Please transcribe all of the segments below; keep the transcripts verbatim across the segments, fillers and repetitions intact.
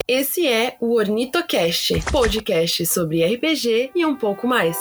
Esse é o OrnitoCast, podcast sobre R P G e um pouco mais.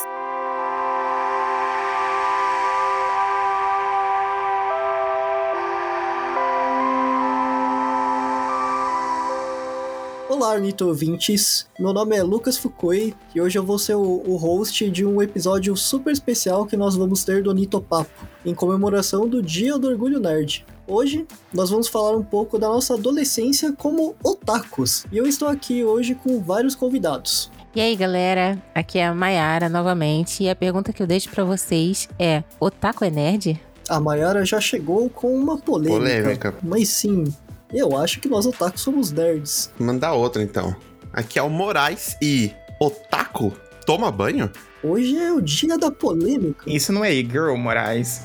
Olá, Ornito ouvintes, meu nome é Lucas Fukui e hoje eu vou ser o, o host de um episódio super especial que nós vamos ter do Ornitopapo, em comemoração do Dia do Orgulho Nerd. Hoje, nós vamos falar um pouco da nossa adolescência como otakus, e eu estou aqui hoje com vários convidados. E aí, galera, aqui é a Mayara novamente, e a pergunta que eu deixo pra vocês é: otaku é nerd? A Mayara já chegou com uma polêmica, polêmica. Mas sim, eu acho que nós otakus somos nerds. Manda outra então. Aqui é o Moraes e otaku toma banho? Hoje é o dia da polêmica. Isso não é e-girl, Moraes.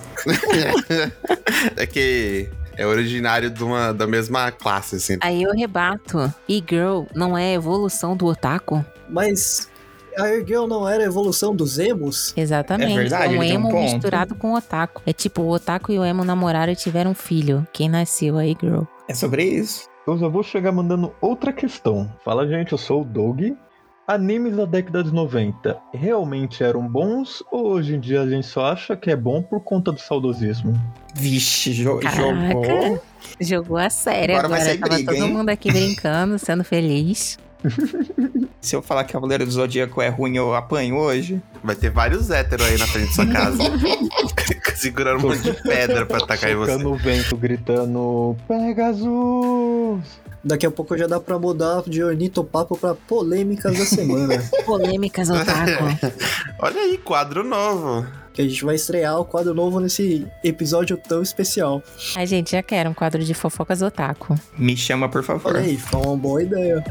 É que é originário de uma, da mesma classe, assim. Aí eu rebato: e-girl não é evolução do otaku? Mas a e-girl não era a evolução dos emos? Exatamente, É verdade, é um ele tem um emo ponto. misturado com otaku. É tipo, o otaku e o emo namoraram e tiveram um filho. Quem nasceu? A e-girl. É sobre isso. Eu já vou chegar mandando outra questão. Fala, gente, eu sou o Doug. Animes da década de noventa realmente eram bons ou hoje em dia a gente só acha que é bom por conta do saudosismo? Vixe, jo- Caraca. jogou. Jogou a sério Agora agora. vai ser Tava briga, todo hein? mundo aqui brincando, sendo feliz. Se eu falar que Cavaleiro do Zodíaco é ruim, eu apanho hoje. Vai ter vários héteros aí na frente da sua casa. Segurando um monte de pedra pra atacar em você. Tocando o vento, gritando Pegasus! Daqui a pouco já dá pra mudar de Ornitopapo pra polêmicas da semana. Polêmicas otaku. Olha aí, quadro novo. Que a gente vai estrear o quadro novo nesse episódio tão especial. Ai, gente, já quero um quadro de fofocas otaku. Me chama, por favor. Olha aí, foi uma boa ideia.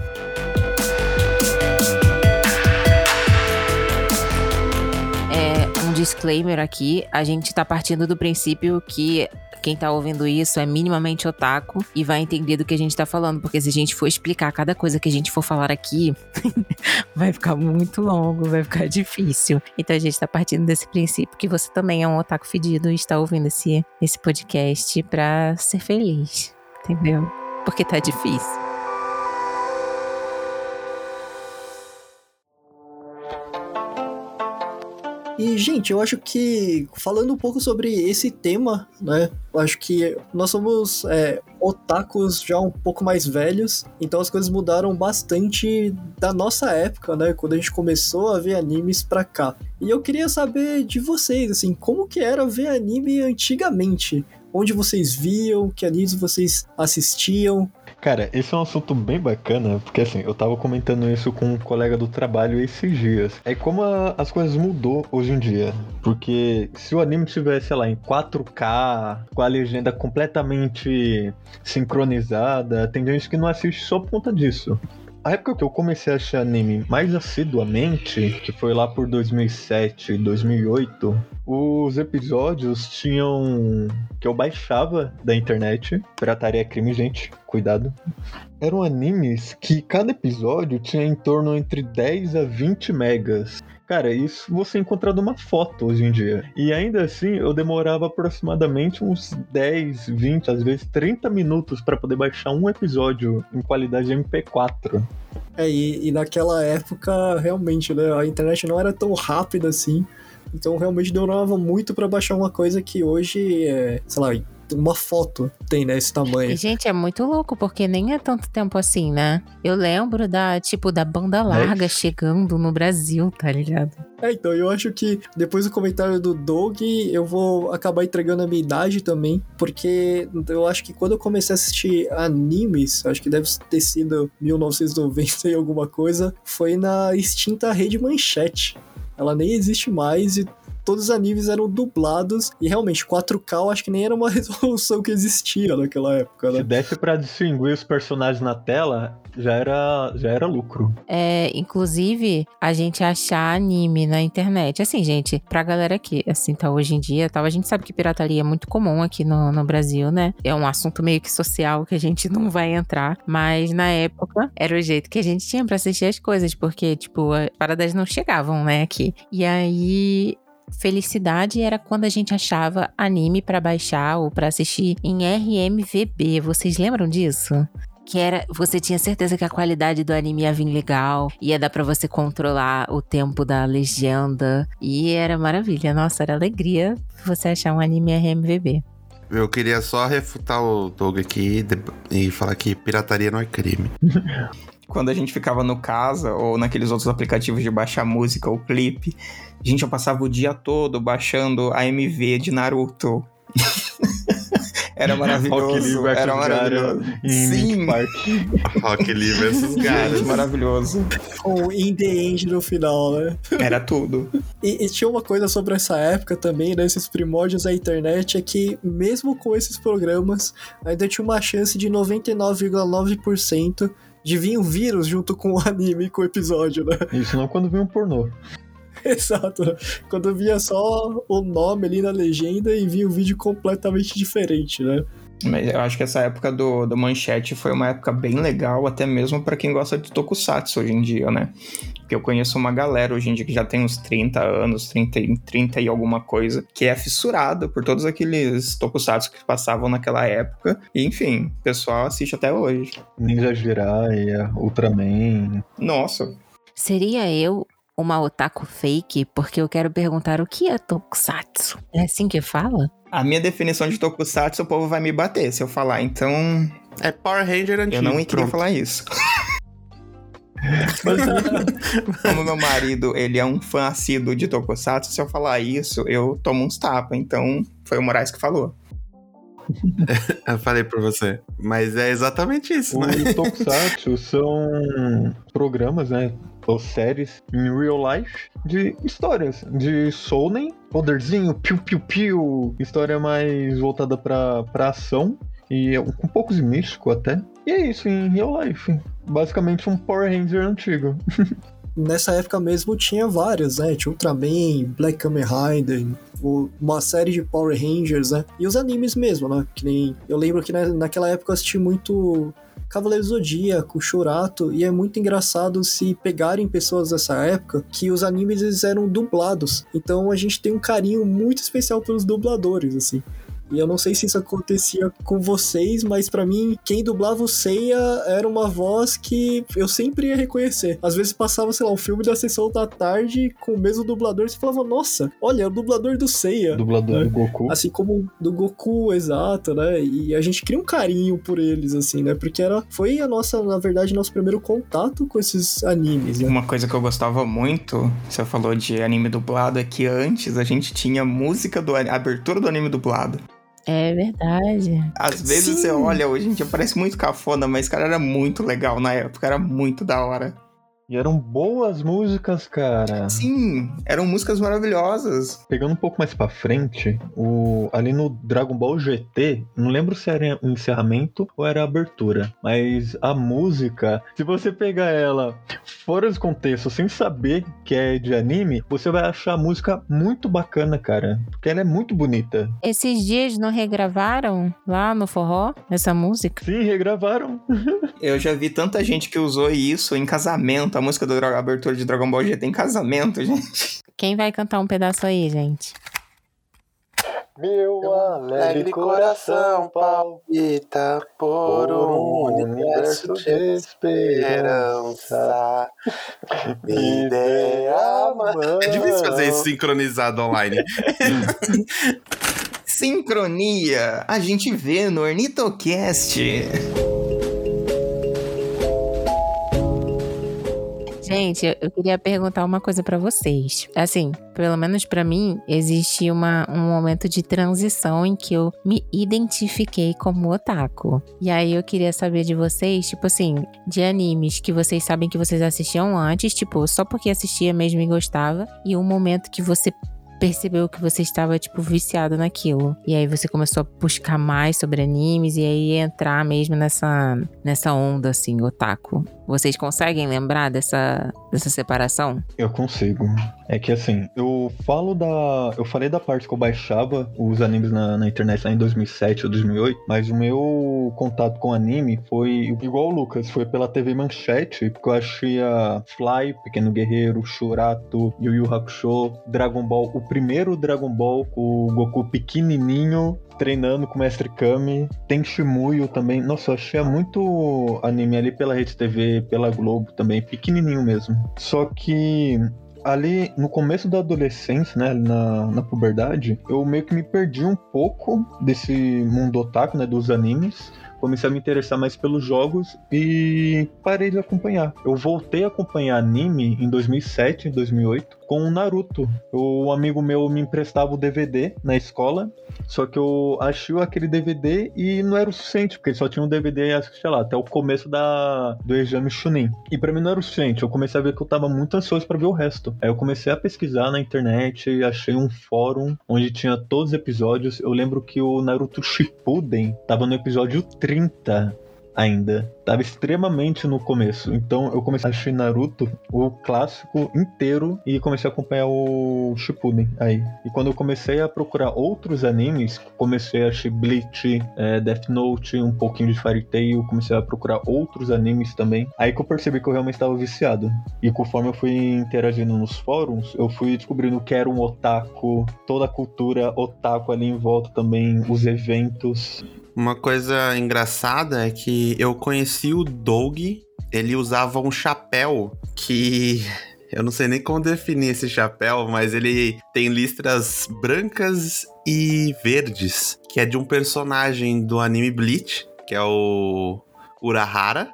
É, um disclaimer aqui, a gente tá partindo do princípio que quem tá ouvindo isso é minimamente otaku e vai entender do que a gente tá falando, porque se a gente for explicar cada coisa que a gente for falar aqui, vai ficar muito longo, vai ficar difícil. Então a gente tá partindo desse princípio que você também é um otaku fedido e está ouvindo esse, esse podcast pra ser feliz, entendeu? Porque tá difícil. E, gente, eu acho que, falando um pouco sobre esse tema, né, eu acho que nós somos é, otakus já um pouco mais velhos, então as coisas mudaram bastante da nossa época, né, quando a gente começou a ver animes pra cá. E eu queria saber de vocês, assim, como que era ver anime antigamente? Onde vocês viam, que animes vocês assistiam? Cara, esse é um assunto bem bacana, porque assim, eu tava comentando isso com um colega do trabalho esses dias. É como a- as coisas mudou hoje em dia. Porque se o anime tivesse, sei lá, em quatro K, com a legenda completamente sincronizada, tem gente que não assiste só por conta disso. A época que eu comecei a assistir anime mais assiduamente, que foi lá por dois mil e sete, dois mil e oito, os episódios tinham... que eu baixava da internet. Pirataria é crime, gente. Cuidado. Eram animes que cada episódio tinha em torno entre dez a vinte megas. Cara, isso você encontra numa foto hoje em dia. E ainda assim, eu demorava aproximadamente uns dez, vinte, às vezes trinta minutos pra poder baixar um episódio em qualidade M P quatro. É, e, e naquela época, realmente, né, a internet não era tão rápida assim, então realmente demorava muito pra baixar uma coisa que hoje é, sei lá, uma foto tem, né, esse tamanho. E, gente, é muito louco, porque nem é tanto tempo assim, né? Eu lembro da, tipo, da banda larga chegando no Brasil, tá ligado? É, então, eu acho que depois do comentário do Doug, eu vou acabar entregando a minha idade também, porque eu acho que quando eu comecei a assistir animes, acho que deve ter sido mil novecentos e noventa e alguma coisa, foi na extinta Rede Manchete. Ela nem existe mais e todos os animes eram dublados, e realmente quatro K eu acho que nem era uma resolução que existia naquela época, Se né? desse pra distinguir os personagens na tela, já era, já era lucro. É, inclusive, a gente achar anime na internet. Assim, gente, pra galera que, assim, tá hoje em dia, tal, a gente sabe que pirataria é muito comum aqui no, no Brasil, né? É um assunto meio que social que a gente não vai entrar, mas na época era o jeito que a gente tinha pra assistir as coisas, porque, tipo, as paradas não chegavam, né, aqui. E aí... felicidade era quando a gente achava anime pra baixar ou pra assistir em R M V B. Vocês lembram disso? Que era, você tinha certeza que a qualidade do anime ia vir legal, ia dar pra você controlar o tempo da legenda, e era maravilha. Nossa, era alegria você achar um anime R M V B. Eu queria só refutar o Doug aqui e falar que pirataria não é crime. Quando a gente ficava no Casa ou naqueles outros aplicativos de baixar música ou clipe, gente, eu passava o dia todo baixando a M V de Naruto. Era maravilhoso, era maravilhoso. Sim, Rock Lee versus Gaara. Maravilhoso. Com o In The End no final, né? Era tudo. E, e tinha uma coisa sobre essa época também, né? Esses primórdios da internet, é que mesmo com esses programas, ainda tinha uma chance de noventa e nove vírgula nove por cento de vir um vírus junto com o anime, com o episódio, né? Isso não quando vinha um pornô. Exato. Quando via só o nome ali na legenda e via um vídeo completamente diferente, né? Mas eu acho que essa época do, do Manchete foi uma época bem legal, até mesmo pra quem gosta de tokusatsu hoje em dia, né? Porque eu conheço uma galera hoje em dia que já tem uns trinta anos, trinta, trinta e alguma coisa, que é fissurada por todos aqueles tokusatsu que passavam naquela época. E, enfim, o pessoal assiste até hoje. Ninja Jiraiya, Ultraman. Nossa. Seria eu uma otaku fake? Porque eu quero perguntar o que é tokusatsu. É assim que fala? A minha definição de tokusatsu, o povo vai me bater se eu falar, então... É Power Ranger antigo. Eu não queria Pronto. falar isso. Como meu marido, ele é um fã assíduo de tokusatsu, se eu falar isso, eu tomo uns tapas. Então, foi o Moraes que falou. Eu falei pra você. Mas é exatamente isso, né? Os tokusatsu são programas, né? Ou séries em real life de histórias. De shounen, poderzinho, piu-piu-piu. História mais voltada pra, pra ação. E um pouco de místico até. E é isso, em real life. Basicamente um Power Ranger antigo. Nessa época mesmo tinha vários, né? Tinha Ultraman, Black Kamen Rider, uma série de Power Rangers, né? E os animes mesmo, né? Que nem... Eu lembro que na, naquela época eu assisti muito Cavaleiro Zodíaco, Shurato, e é muito engraçado se pegarem pessoas dessa época que os animes eles eram dublados. Então a gente tem um carinho muito especial pelos dubladores, assim. E eu não sei se isso acontecia com vocês, mas pra mim, quem dublava o Seiya era uma voz que eu sempre ia reconhecer. Às vezes passava, sei lá, um filme da sessão da tarde com o mesmo dublador e você falava, nossa, olha, é o dublador do Seiya. Dublador né? do Goku. Assim como do Goku, exato, né? E a gente cria um carinho por eles, assim, né? Porque era, foi a nossa, na verdade, nosso primeiro contato com esses animes, né? Uma coisa que eu gostava muito, você falou de anime dublado, é que antes a gente tinha música do a abertura do anime dublado. É verdade. Às vezes Sim. você olha, hoje em dia parece muito cafona, mas, cara, era muito legal na época, era muito da hora. E eram boas músicas, cara. Sim, eram músicas maravilhosas. Pegando um pouco mais pra frente, o, ali no Dragon Ball G T, não lembro se era o encerramento ou era a abertura, mas a música, se você pegar ela fora de contexto, sem saber que é de anime, você vai achar a música muito bacana, cara, porque ela é muito bonita. Esses dias não regravaram lá no forró essa música? Sim, regravaram. Eu já vi tanta gente que usou isso em casamento, a música da abertura de Dragon Ball G T em casamento, gente. Quem vai cantar um pedaço aí, gente? Meu alegre coração palpita por um universo de esperança. Me dê a mão. É difícil fazer isso sincronizado online. Sincronia, a gente vê no Ornitocast. Gente, eu queria perguntar uma coisa pra vocês. Assim, pelo menos pra mim, existe uma, um momento de transição em que eu me identifiquei como otaku. E aí eu queria saber de vocês, tipo assim, de animes que vocês sabem que vocês assistiam antes, tipo, só porque assistia mesmo e gostava, e um momento que você percebeu que você estava, tipo, viciado naquilo. E aí você começou a buscar mais sobre animes e aí entrar mesmo nessa, nessa onda, assim, otaku. Vocês conseguem lembrar dessa, dessa separação? Eu consigo. É que assim, eu falo da... Eu falei da parte que eu baixava os animes na, na internet lá em dois mil e sete ou dois mil e oito, mas o meu contato com anime foi igual o Lucas, foi pela T V Manchete, porque eu achia Fly, Pequeno Guerreiro, Shurato, Yu Yu Hakusho, Dragon Ball, o primeiro Dragon Ball com o Goku pequenininho, treinando com o Mestre Kami. Tem Shimuyo também. Nossa, eu achei muito anime ali pela Rede T V, pela Globo também, pequenininho mesmo. Só que ali no começo da adolescência, né, na, na puberdade, eu meio que me perdi um pouco desse mundo otaku, né, dos animes. Comecei a me interessar mais pelos jogos e parei de acompanhar. Eu voltei a acompanhar anime em dois mil e sete, dois mil e oito, com o Naruto. Um amigo meu me emprestava o D V D na escola, só que eu achei aquele D V D e não era o suficiente, porque só tinha um D V D, sei lá, até o começo da, do exame Chunin. E pra mim não era o suficiente, eu comecei a ver que eu tava muito ansioso pra ver o resto. Aí eu comecei a pesquisar na internet e achei um fórum onde tinha todos os episódios. Eu lembro que o Naruto Shippuden tava no episódio trinta ainda. Tava extremamente no começo. Então eu comecei a assistir Naruto, o clássico inteiro, e comecei a acompanhar o Shippuden aí. E quando eu comecei a procurar outros animes, comecei a assistir Bleach, é, Death Note, um pouquinho de Fairy Tail, comecei a procurar outros animes também. Aí que eu percebi que eu realmente estava viciado. E conforme eu fui interagindo nos fóruns, eu fui descobrindo que era um otaku, toda a cultura otaku ali em volta também, os eventos. Uma coisa engraçada é que eu conheci o Doug, ele usava um chapéu que... eu não sei nem como definir esse chapéu, mas ele tem listras brancas e verdes, que é de um personagem do anime Bleach, que é o Urahara,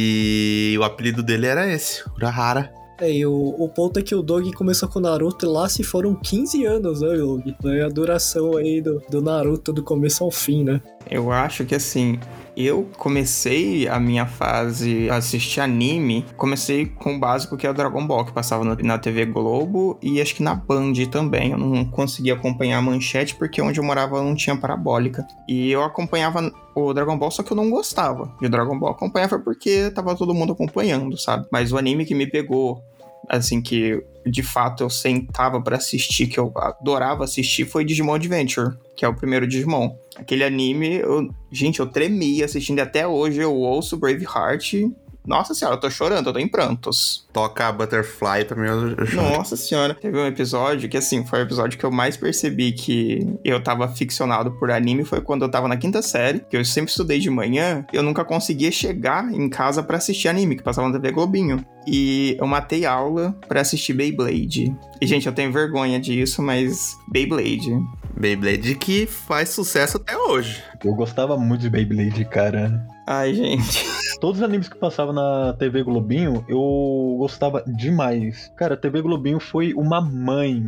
e o apelido dele era esse, Urahara. É, e o, o ponto é que o Doug começou com o Naruto e lá se foram quinze anos, né, Doug? É a duração aí do, do Naruto do começo ao fim, né? Eu acho que assim, eu comecei a minha fase a assistir anime, comecei com o básico que é o Dragon Ball, que passava na, na T V Globo e acho que na Band também. Eu não conseguia acompanhar a manchete porque onde eu morava não tinha parabólica. E eu acompanhava o Dragon Ball, só que eu não gostava de Dragon Ball. Eu acompanhava porque tava todo mundo acompanhando, sabe? Mas o anime que me pegou, assim, que de fato eu sentava pra assistir, que eu adorava assistir, foi Digimon Adventure, que é o primeiro Digimon. Aquele anime, eu, gente, eu tremia assistindo, até hoje eu ouço Braveheart. Nossa senhora, eu tô chorando, eu tô em prantos. Toca Butterfly também, eu, eu choro. Nossa senhora. Teve um episódio que, assim, foi o episódio que eu mais percebi que eu tava ficcionado por anime, foi quando eu tava na quinta série, que eu sempre estudei de manhã, eu nunca conseguia chegar em casa pra assistir anime, que passava na T V Globinho. E eu matei aula pra assistir Beyblade. E, gente, eu tenho vergonha disso, mas Beyblade. Beyblade que faz sucesso até hoje. Eu gostava muito de Beyblade, cara. Ai, gente. Todos os animes que passavam na T V Globinho, eu gostava demais. Cara, a T V Globinho foi uma mãe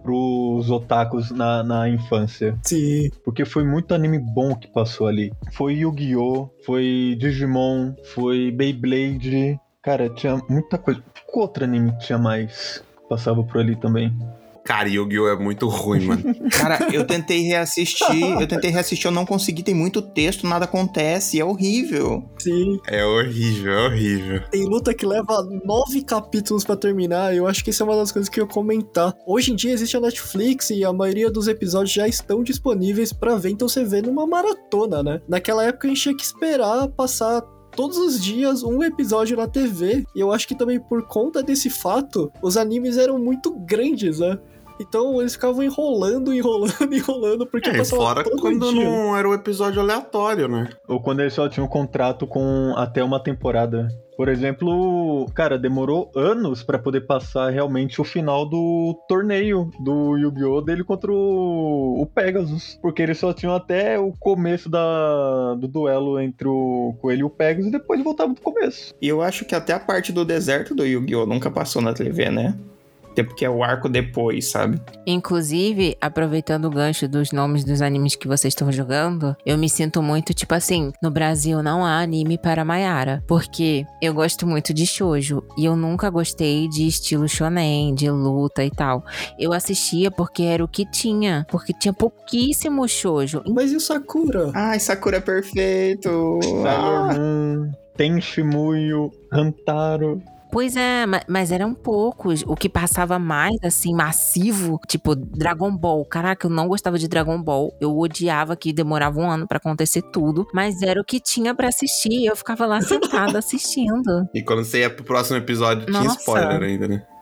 pros otakus na, na infância. Sim. Porque foi muito anime bom que passou ali. Foi Yu-Gi-Oh!, foi Digimon, foi Beyblade. Cara, tinha muita coisa. Qual outro anime que tinha mais? Passava por ali também. Cara, Yu-Gi-Oh! É muito ruim, mano. Cara, eu tentei reassistir, eu tentei reassistir, eu não consegui, tem muito texto, nada acontece, é horrível. Sim. É horrível, é horrível. Tem luta que leva nove capítulos pra terminar, eu acho que isso é uma das coisas que eu ia comentar. Hoje em dia existe a Netflix e a maioria dos episódios já estão disponíveis pra ver, então você vê numa maratona, né? Naquela época a gente tinha que esperar passar todos os dias um episódio na T V, e eu acho que também por conta desse fato, os animes eram muito grandes, né? Então eles ficavam enrolando, enrolando, enrolando, porque é, passava fora todo quando dia. Não era um episódio aleatório, né? Ou quando eles só tinham um contrato com até uma temporada. Por exemplo, cara, demorou anos pra poder passar realmente o final do torneio do Yu-Gi-Oh! Dele contra o, o Pegasus. Porque eles só tinham até o começo da, do duelo entre o Coelho e o Pegasus e depois voltavam do começo. E eu acho que até a parte do deserto do Yu-Gi-Oh! Nunca passou na T V, né? Até porque é o arco depois, sabe? Inclusive, aproveitando o gancho dos nomes dos animes que vocês estão jogando, eu me sinto muito, tipo assim, no Brasil não há anime para Mayara, porque eu gosto muito de shoujo, e eu nunca gostei de estilo shonen, de luta e tal. Eu assistia porque era o que tinha, porque tinha pouquíssimo shoujo. Mas e o Sakura? Ai, Sakura é perfeito! Sailor Moon, Tenshimuyo, Hantaro... Pois é, mas eram poucos. O que passava mais, assim, massivo, tipo Dragon Ball. Caraca, eu não gostava de Dragon Ball. Eu odiava que demorava um ano pra acontecer tudo. Mas era o que tinha pra assistir. Eu ficava lá sentada assistindo. E quando você ia pro próximo episódio, Nossa. tinha spoiler ainda, né?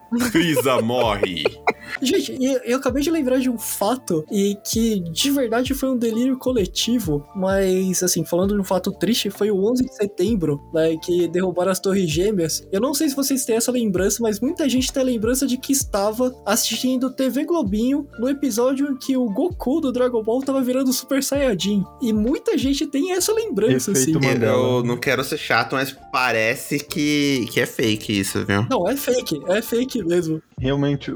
Frieza morre. Gente, eu, eu acabei de lembrar de um fato e que de verdade foi um delírio coletivo, mas assim, falando de um fato triste, foi o onze de setembro, né, que derrubaram as Torres Gêmeas. Eu não sei se vocês têm essa lembrança, mas muita gente tem a lembrança de que estava assistindo T V Globinho no episódio em que o Goku do Dragon Ball tava virando Super Saiyajin. E muita gente tem essa lembrança, Efeito assim. Mandela. Eu não quero ser chato, mas parece que, que é fake isso, viu? Não, é fake, é fake mesmo. Realmente,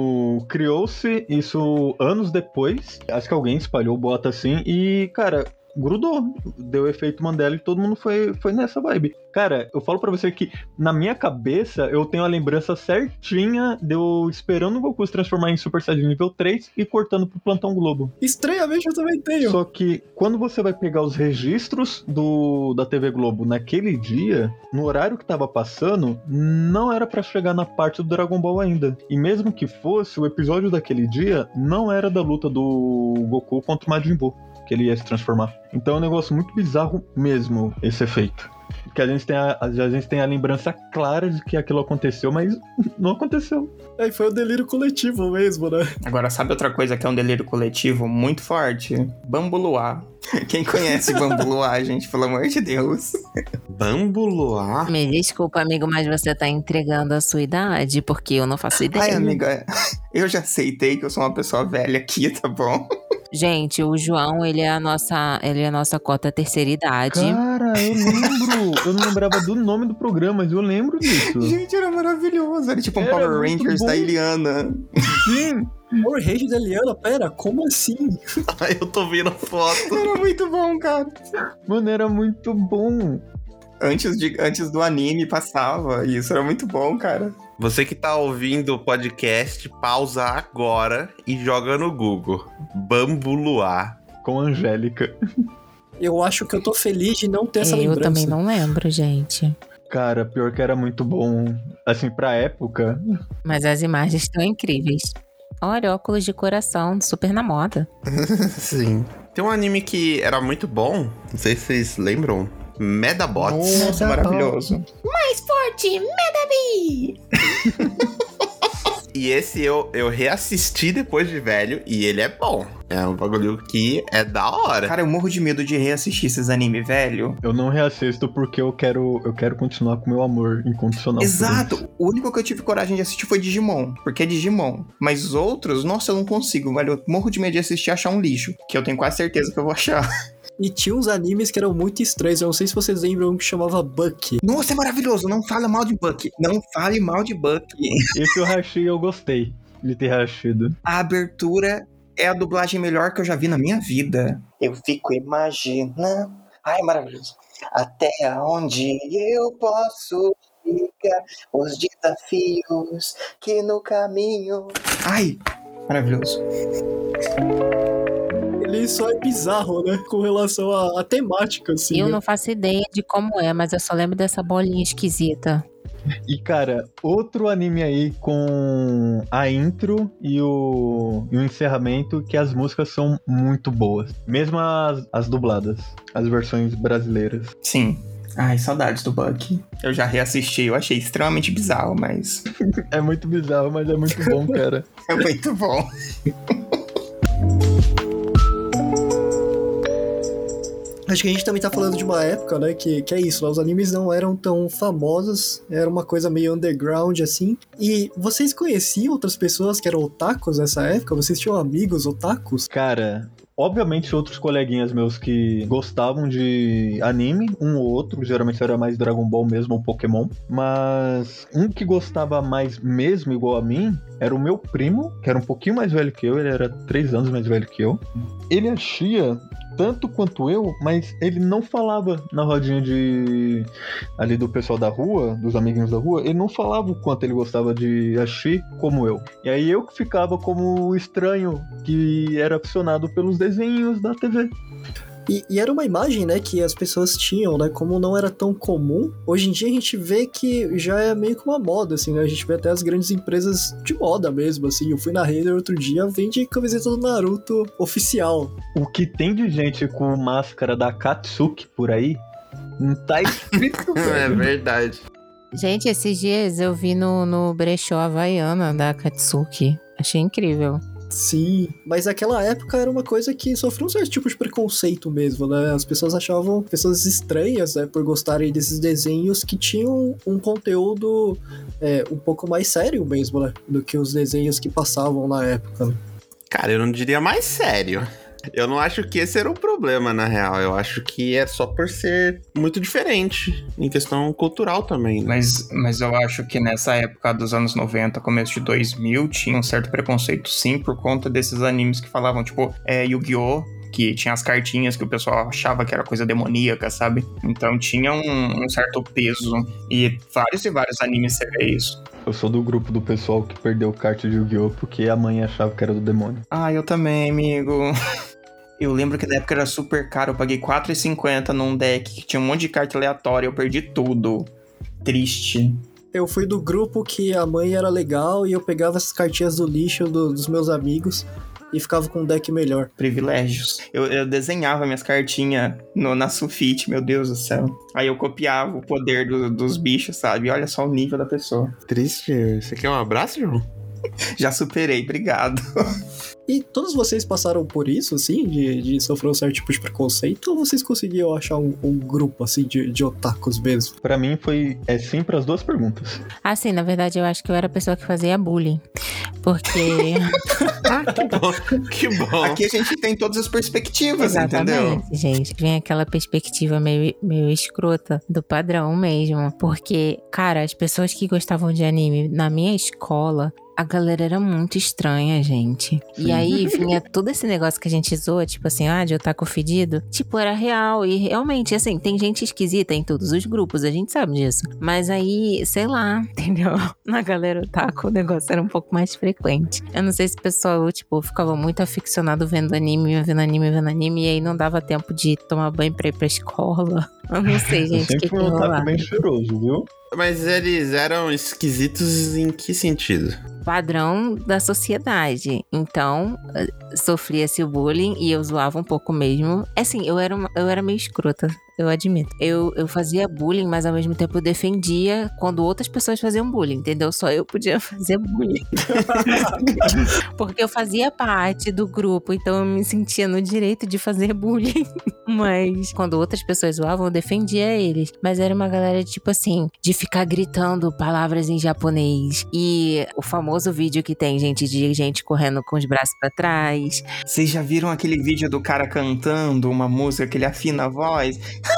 o criou-se isso anos depois. Acho que alguém espalhou bota assim e, cara, grudou. Deu efeito Mandela e todo mundo foi, foi nessa vibe. Cara, eu falo pra você que na minha cabeça eu tenho a lembrança certinha de eu esperando o Goku se transformar em Super Saiyajin nível três e cortando pro Plantão Globo. Estranhamente eu também tenho. Só que quando você vai pegar os registros do, da T V Globo naquele dia, no horário que tava passando, não era pra chegar na parte do Dragon Ball ainda. E mesmo que fosse, o episódio daquele dia não era da luta do Goku contra o Majin Buu, que ele ia se transformar. Então é um negócio muito bizarro mesmo, esse efeito. Que a gente tem a, a gente tem a lembrança clara de que aquilo aconteceu, mas não aconteceu. Aí foi um delírio coletivo mesmo, né? Agora, sabe outra coisa que é um delírio coletivo muito forte? Bambu Luar. Quem conhece Bambu Luar, gente? Pelo amor de Deus. Bambu Luar? Me desculpa, amigo, mas você tá entregando a sua idade, porque eu não faço ideia. Ai, amiga, eu já aceitei que eu sou uma pessoa velha aqui, tá bom? Gente, o João, ele é a nossa, ele é a nossa cota terceira idade. Cara, eu lembro. Eu não lembrava do nome do programa, mas eu lembro disso. Gente, era maravilhoso. Era tipo um Era Power muito Rangers bom. da Eliana. Sim. Power Ranger da Eliana, pera, como assim? Ai, eu tô vendo foto. Era muito bom, cara. Mano, era muito bom. Antes, de, antes do anime passava. E isso era muito bom, cara. Você que tá ouvindo o podcast, pausa agora e joga no Google. Bambu Luar. Com a Angélica. Eu acho que eu tô feliz de não ter essa eu lembrança. também não lembro, gente. Cara, pior que era muito bom. Assim, pra época. Mas as imagens estão incríveis. Olha, óculos de coração, super na moda. Sim. Tem um anime que era muito bom, não sei se vocês lembram. Medabots. Nossa, maravilhoso. Mais forte, Medabi! E esse eu, eu reassisti depois de velho e ele é bom. É um bagulho que é da hora. Cara, eu morro de medo de reassistir esses animes, velho. Eu não reassisto porque eu quero, eu quero continuar com o meu amor incondicional. Exato. O único que eu tive coragem de assistir foi Digimon, porque é Digimon. Mas os outros, nossa, eu não consigo, velho. Eu morro de medo de assistir e achar um lixo, que eu tenho quase certeza que eu vou achar. E tinha uns animes que eram muito estranhos. Eu não sei se vocês lembram um que chamava Bucky. Nossa, é maravilhoso. Não fale mal de Bucky. Não fale mal de Bucky. Esse eu rachei e eu gostei de ter rachido. A abertura é a dublagem melhor que eu já vi na minha vida. Eu fico imaginando. Ai, maravilhoso. Até onde eu posso chegar, os desafios que no caminho. Ai, maravilhoso. Ele só é bizarro, né? Com relação à, à temática, assim. Eu né? não faço ideia de como é, mas eu só lembro dessa bolinha esquisita. E, cara, outro anime aí com a intro e o, e o encerramento, que as músicas são muito boas. Mesmo as, as dubladas, as versões brasileiras. Sim. Ai, saudades do Bucky. Eu já reassisti, eu achei extremamente bizarro, mas É muito bizarro, mas é muito bom, cara. é muito bom. Acho que a gente também tá falando de uma época, né, que, que é isso, né? Os animes não eram tão famosos, era uma coisa meio underground, assim. E vocês conheciam outras pessoas que eram otakus nessa época? Vocês tinham amigos otakus? Cara, obviamente outros coleguinhas meus que gostavam de anime, um ou outro, geralmente era mais Dragon Ball mesmo ou Pokémon, mas um que gostava mais mesmo igual a mim era o meu primo, que era um pouquinho mais velho que eu, ele era três anos mais velho que eu. Ele achia tanto quanto eu, mas ele não falava na rodinha de ali do pessoal da rua, dos amiguinhos da rua, ele não falava o quanto ele gostava de Ashi como eu. E aí eu que ficava como o estranho que era aficionado pelos desenhos da T V. E, e era uma imagem, né, que as pessoas tinham, né, como não era tão comum. Hoje em dia a gente vê que já é meio que uma moda, assim, né, a gente vê até as grandes empresas de moda mesmo, assim. Eu fui na Renner outro dia, vende camiseta do Naruto oficial. O que tem de gente com máscara da Katsuki por aí, não tá escrito, É velho. verdade. Gente, esses dias eu vi no, no brechó Havaiana da Katsuki. Achei incrível. Sim, mas naquela época era uma coisa que sofreu um certo tipo de preconceito mesmo, né? As pessoas achavam pessoas estranhas, né, por gostarem desses desenhos que tinham um conteúdo é, um pouco mais sério mesmo, né? Do que os desenhos que passavam na época, né? Cara, eu não diria mais sério. Eu não acho que esse era o problema, na real. Eu acho que é só por ser muito diferente, em questão cultural também, né? Mas, mas eu acho que nessa época dos anos noventa, começo de dois mil, tinha um certo preconceito, sim, por conta desses animes que falavam, tipo, é, Yu-Gi-Oh!, que tinha as cartinhas que o pessoal achava que era coisa demoníaca, sabe? Então tinha um, um certo peso. E vários e vários animes você vê isso. Eu sou do grupo do pessoal que perdeu carta de Yu-Gi-Oh! Porque a mãe achava que era do demônio. Ah, eu também, amigo. Eu lembro que na época era super caro, eu paguei quatro reais e cinquenta num deck que tinha um monte de carta aleatória, eu perdi tudo. Triste. Eu fui do grupo que a mãe era legal e eu pegava essas cartinhas do lixo do, dos meus amigos e ficava com um deck melhor. Privilégios. Eu, eu desenhava minhas cartinhas no, na sulfite, meu Deus do céu. Aí eu copiava o poder do, dos bichos, sabe? Olha só o nível da pessoa. Triste. Você quer um abraço, João? Já superei, obrigado. E todos vocês passaram por isso, assim, de, de sofrer um certo tipo de preconceito, ou vocês conseguiam achar um, um grupo, assim, de, de otakus mesmo? Pra mim foi, é sim pras duas perguntas. Ah, sim, na verdade eu acho que eu era a pessoa que fazia bullying. Porque... Ah, que bom. Que bom. Aqui a gente tem todas as perspectivas, Exatamente, entendeu? gente. Vem aquela perspectiva meio, meio escrota do padrão mesmo. Porque, cara, as pessoas que gostavam de anime na minha escola, a galera era muito estranha, gente. Sim. E aí vinha todo esse negócio que a gente zoa, tipo assim, ah, de otaku fedido. Tipo, era real. E realmente, assim, tem gente esquisita em todos os grupos, a gente sabe disso. Mas aí, sei lá, entendeu? Na galera otaku o negócio era um pouco mais frequente. Eu não sei se o pessoal, tipo, ficava muito aficionado vendo anime, vendo anime, vendo anime. E aí não dava tempo de tomar banho pra ir pra escola. Eu não sei, gente. Eu sempre que fui um que otaku bem cheiroso, viu? Mas eles eram esquisitos em que sentido? Padrão da sociedade. Então, sofria-se o bullying e eu zoava um pouco mesmo. Assim, eu era, uma, eu era meio escrota, eu admito. Eu, eu fazia bullying, mas ao mesmo tempo eu defendia quando outras pessoas faziam bullying, entendeu? Só eu podia fazer bullying. Porque eu fazia parte do grupo, então eu me sentia no direito de fazer bullying. Mas quando outras pessoas zoavam, eu defendia eles. Mas era uma galera, tipo assim, de ficar gritando palavras em japonês. E o famoso vídeo que tem, gente, de gente correndo com os braços pra trás. Vocês já viram aquele vídeo do cara cantando uma música que ele afina a voz?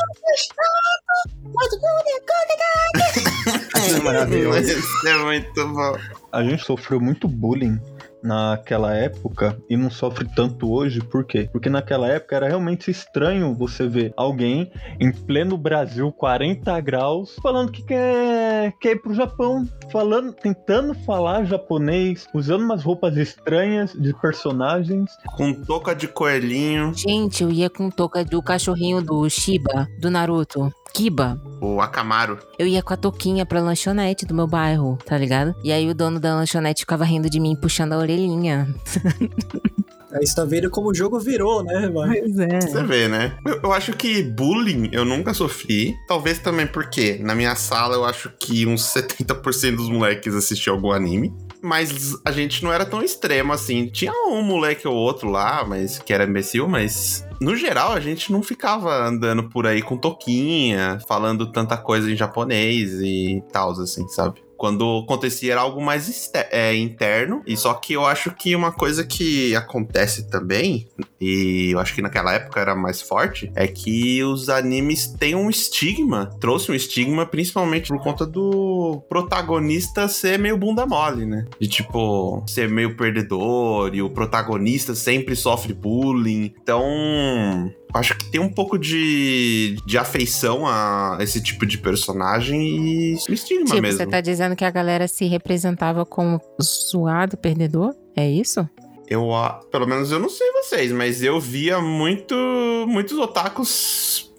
É maravilhoso. Isso é muito bom. A gente sofreu muito bullying naquela época e não sofre tanto hoje, por quê? Porque naquela época era realmente estranho você ver alguém em pleno Brasil, quarenta graus, falando que quer, quer ir pro Japão, falando, tentando falar japonês, usando umas roupas estranhas de personagens. Com touca de coelhinho. Gente, eu ia com touca do cachorrinho do Shiba, do Naruto. Kiba. O Akamaru. Eu ia com a touquinha pra lanchonete do meu bairro, tá ligado? E aí o dono da lanchonete ficava rindo de mim, puxando a orelhinha. Aí você tá vendo como o jogo virou, né? Mas... Pois é. Você vê, né? Eu, eu acho que bullying eu nunca sofri. Talvez também porque na minha sala eu acho que uns setenta por cento dos moleques assistiam algum anime. Mas a gente não era tão extremo assim. Tinha um moleque ou outro lá, mas que era imbecil, mas... No geral, a gente não ficava andando por aí com touquinha, falando tanta coisa em japonês e tal, assim, sabe? Quando acontecia era algo mais exter- é, interno. E só que eu acho que uma coisa que acontece também, e eu acho que naquela época era mais forte, é que os animes têm um estigma. Trouxe um estigma principalmente por conta do protagonista ser meio bunda mole, né? De tipo, ser meio perdedor e o protagonista sempre sofre bullying. Então... acho que tem um pouco de, de afeição a esse tipo de personagem e estigma tipo, mesmo. Você tá dizendo que a galera se representava como zoado, perdedor? É isso? Eu, pelo menos eu não sei vocês, mas eu via muito, muitos otakus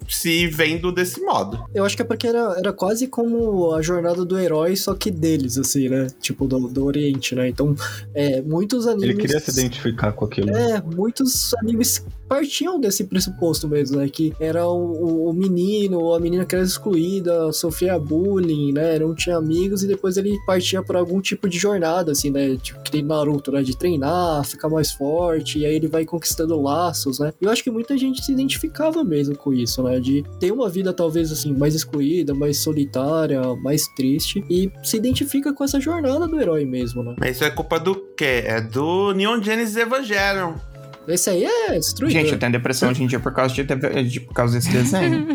se vendo desse modo. Eu acho que é porque era, era quase como a jornada do herói, só que deles, assim, né? Tipo, do, do Oriente, né? Então, é, muitos animes... Ele queria se identificar com aquilo. É, muitos animes partiam desse pressuposto mesmo, né? Que era o, o menino ou a menina que era excluída, sofria bullying, né? Não tinha amigos e depois ele partia por algum tipo de jornada, assim, né? Tipo, que tem Naruto, né? De treinar, ficar mais forte, e aí ele vai conquistando laços, né? E eu acho que muita gente se identificava mesmo com isso, né? De ter uma vida talvez, assim, mais excluída, mais solitária, mais triste, e se identifica com essa jornada do herói mesmo, né? Mas isso é culpa do quê? É do Neon Genesis Evangelion. Esse aí é destruidor. Gente, eu tenho depressão hoje em dia por causa, de, de, por causa desse desenho.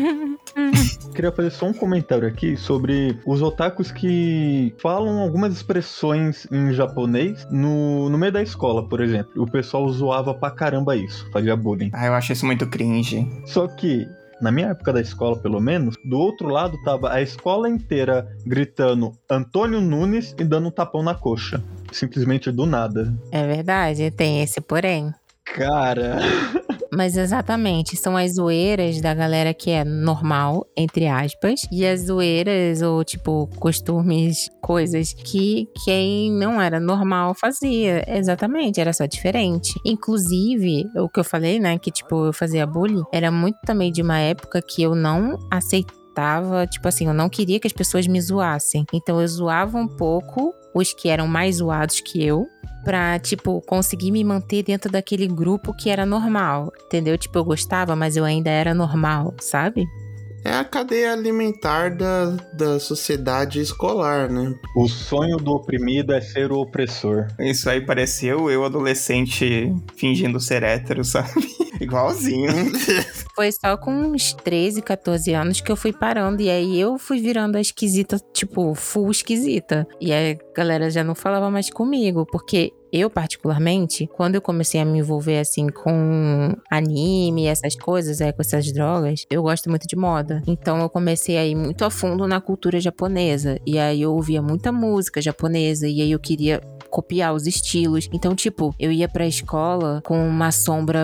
Queria fazer só um comentário aqui sobre os otakus que falam algumas expressões em japonês no, no meio da escola, por exemplo. O pessoal zoava pra caramba isso, fazia bullying. Ah, eu acho isso muito cringe. Só que, na minha época da escola, pelo menos, do outro lado tava a escola inteira gritando Antônio Nunes e dando um tapão na coxa. Simplesmente do nada. É verdade, tem esse porém. Cara... Mas exatamente, são as zoeiras da galera que é normal, entre aspas, e as zoeiras ou, tipo, costumes, coisas que quem não era normal fazia. Exatamente, era só diferente. Inclusive, o que eu falei, né, que, tipo, eu fazia bullying, era muito também de uma época que eu não aceitava, tipo assim, eu não queria que as pessoas me zoassem. Então eu zoava um pouco os que eram mais zoados que eu, pra, tipo, conseguir me manter dentro daquele grupo que era normal, entendeu? Tipo, eu gostava, mas eu ainda era normal, sabe? É a cadeia alimentar da, da sociedade escolar, né? O sonho do oprimido é ser o opressor. Isso aí pareceu eu, adolescente, fingindo ser hétero, sabe? Igualzinho. Foi só com uns treze, catorze anos que eu fui parando. E aí eu fui virando a esquisita, tipo, full esquisita. E aí a galera já não falava mais comigo, porque... Eu, particularmente, quando eu comecei a me envolver, assim, com anime, essas coisas, é, com essas drogas, eu gosto muito de moda. Então, eu comecei a ir muito a fundo na cultura japonesa. E aí, eu ouvia muita música japonesa. E aí, eu queria copiar os estilos. Então, tipo, eu ia pra escola com uma sombra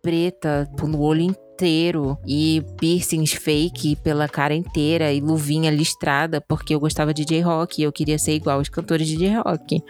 preta no olho inteiro e piercings fake pela cara inteira e luvinha listrada, porque eu gostava de J-Rock e eu queria ser igual aos cantores de J-Rock.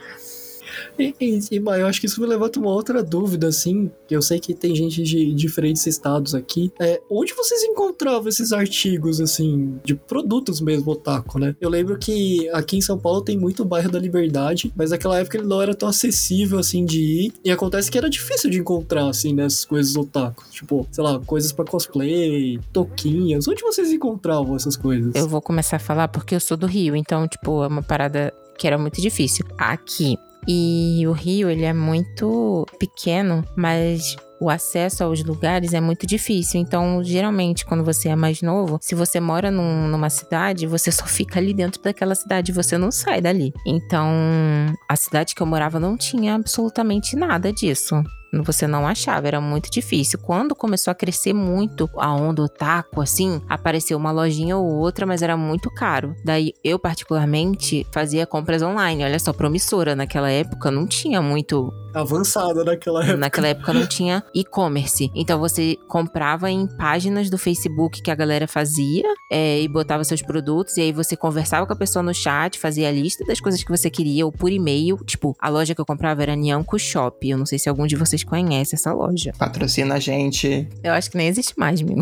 E, e, e eu acho que isso me levanta uma outra dúvida, assim, que eu sei que tem gente de diferentes estados aqui. É, onde vocês encontravam esses artigos, assim, de produtos mesmo, otaku, né? Eu lembro que aqui em São Paulo tem muito o bairro da Liberdade, mas naquela época ele não era tão acessível, assim, de ir. E acontece que era difícil de encontrar, assim, nessas coisas otaku. Tipo, sei lá, coisas pra cosplay, toquinhas. Onde vocês encontravam essas coisas? Eu vou começar a falar porque eu sou do Rio, então, tipo, é uma parada que era muito difícil. Aqui... E o Rio, ele é muito pequeno, mas o acesso aos lugares é muito difícil. Então, geralmente, quando você é mais novo, se você mora num, numa cidade, você só fica ali dentro daquela cidade, você não sai dali. Então, a cidade que eu morava não tinha absolutamente nada disso. Você não achava, era muito difícil. Quando começou a crescer muito a onda otaku, assim, apareceu uma lojinha ou outra, mas era muito caro. Daí, eu particularmente fazia compras online. Olha só, promissora. Naquela época não tinha muito... Avançada naquela época. Naquela época não tinha e-commerce. Então você comprava em páginas do Facebook que a galera fazia é, e botava seus produtos. E aí você conversava com a pessoa no chat, fazia a lista das coisas que você queria, ou por e-mail. Tipo, a loja que eu comprava era Nyanko Shop. Eu não sei se algum de vocês conhece essa loja. Patrocina a gente. Eu acho que nem existe mais, amigo.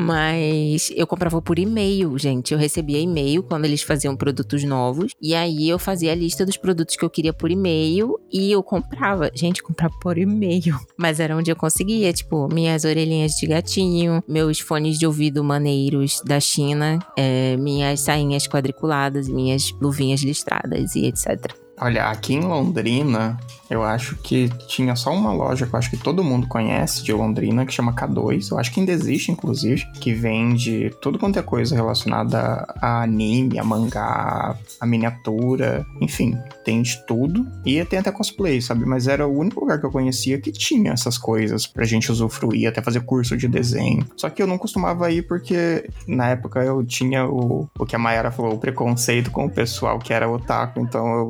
Mas eu comprava por e-mail, gente. Eu recebia e-mail quando eles faziam produtos novos. E aí eu fazia a lista dos produtos que eu queria por e-mail. E eu comprava. Gente, comprava por e-mail. Mas era onde eu conseguia. Tipo, minhas orelhinhas de gatinho. Meus fones de ouvido maneiros da China. É, minhas sainhas quadriculadas. Minhas luvinhas listradas e etcétera. Olha, aqui em Londrina, eu acho que tinha só uma loja que eu acho que todo mundo conhece de Londrina, que chama K dois. Eu acho que ainda existe, inclusive, que vende tudo quanto é coisa relacionada a anime, a mangá, a miniatura, enfim, tem de tudo. E tem até cosplay, sabe? Mas era o único lugar que eu conhecia que tinha essas coisas pra gente usufruir, até fazer curso de desenho. Só que eu não costumava ir porque, na época, eu tinha o, o que a Mayara falou, o preconceito com o pessoal que era otaku, então eu evitava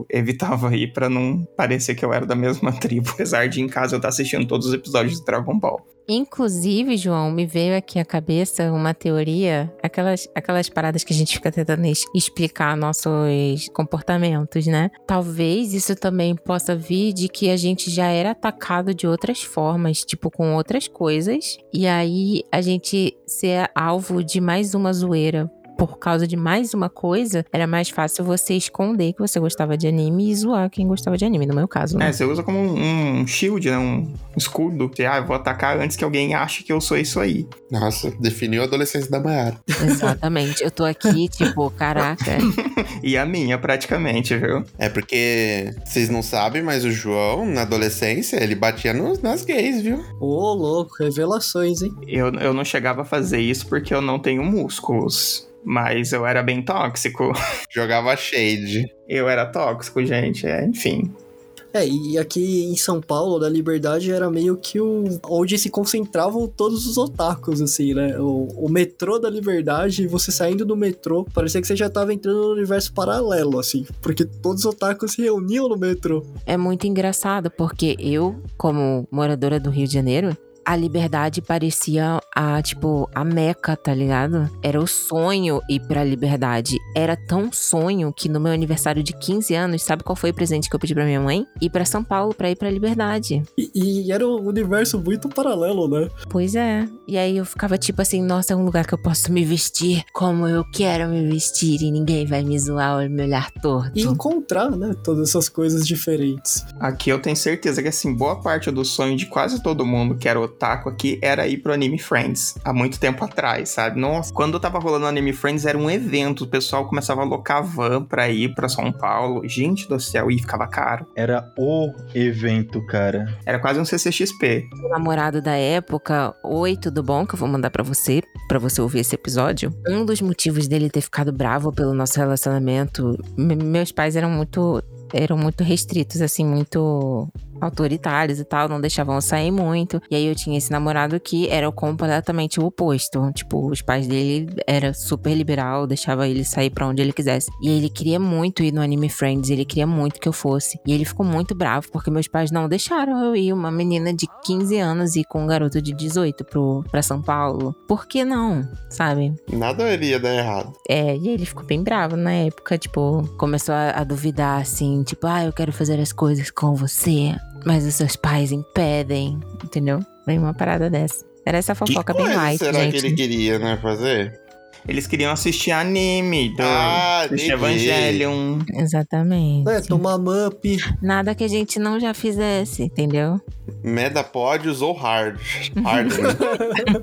tava aí pra não parecer que eu era da mesma tribo. Apesar de em casa eu estar assistindo todos os episódios de Dragon Ball. Inclusive, João, me veio aqui à cabeça uma teoria, aquelas, aquelas paradas que a gente fica tentando es- explicar nossos comportamentos, né? Talvez isso também possa vir de que a gente já era atacado de outras formas, tipo com outras coisas, e aí a gente ser alvo de mais uma zoeira. Por causa de mais uma coisa, era mais fácil você esconder que você gostava de anime e zoar quem gostava de anime, no meu caso, né? É, você usa como um, um shield, né? Um escudo. Você, ah, eu vou atacar antes que alguém ache que eu sou isso aí. Nossa, definiu a adolescência da Mayara. Exatamente. Eu tô aqui, tipo, caraca. E a minha, praticamente, viu? É porque vocês não sabem, mas o João, na adolescência, ele batia nos, nas gays, viu? Ô, louco, revelações, hein? Eu, eu não chegava a fazer isso porque eu não tenho músculos. Mas eu era bem tóxico. Jogava shade. Eu era tóxico, gente. É, enfim. É, e aqui em São Paulo, da Liberdade, era meio que o onde se concentravam todos os otakus, assim, né? O, o metrô da Liberdade, você saindo do metrô, parecia que você já tava entrando no universo paralelo, assim, porque todos os otakus se reuniam no metrô. É muito engraçado, porque eu, como moradora do Rio de Janeiro, a Liberdade parecia a, tipo, a Meca, tá ligado? Era o sonho ir pra Liberdade. Era tão sonho que no meu aniversário de quinze anos, sabe qual foi o presente que eu pedi pra minha mãe? Ir pra São Paulo pra ir pra Liberdade. E, e era um universo muito paralelo, né? Pois é. E aí eu ficava tipo assim, nossa, é um lugar que eu posso me vestir como eu quero me vestir e ninguém vai me zoar ou me olhar torto. E encontrar, né, todas essas coisas diferentes. Aqui eu tenho certeza que, assim, boa parte do sonho de quase todo mundo que era otaku aqui era ir pro Anime Friends. Há muito tempo atrás, sabe? Nossa, quando tava rolando o Anime Friends era um evento. O pessoal começava a alocar van pra ir pra São Paulo. Gente do céu, e ficava caro. Era o evento, cara. Era quase um C C X P. O namorado da época, oi, tudo bom? Que eu vou mandar pra você, pra você ouvir esse episódio. Um dos motivos dele ter ficado bravo pelo nosso relacionamento, me- meus pais eram muito, eram muito restritos, assim, muito autoritários e tal, não deixavam eu sair muito. E aí eu tinha esse namorado que era completamente o oposto. Tipo, os pais dele era super liberal, deixava ele sair pra onde ele quisesse. E ele queria muito ir no Anime Friends, ele queria muito que eu fosse. E ele ficou muito bravo, porque meus pais não deixaram eu ir, uma menina de quinze anos e com um garoto de dezoito pro, pra São Paulo. Por que não? Sabe? Nada iria dar errado. É, e ele ficou bem bravo na época, tipo, começou a, a duvidar, assim, tipo, ah, eu quero fazer as coisas com você, mas os seus pais impedem, entendeu? Vem uma parada dessa. Era essa fofoca que bem coisa light, será gente. que ele queria, né, fazer? Eles queriam assistir anime do Ah, assistir entendi. Evangelion. Exatamente. É, tomar mup. Nada que a gente não já fizesse, entendeu? Medapódios ou hard? Hard, né?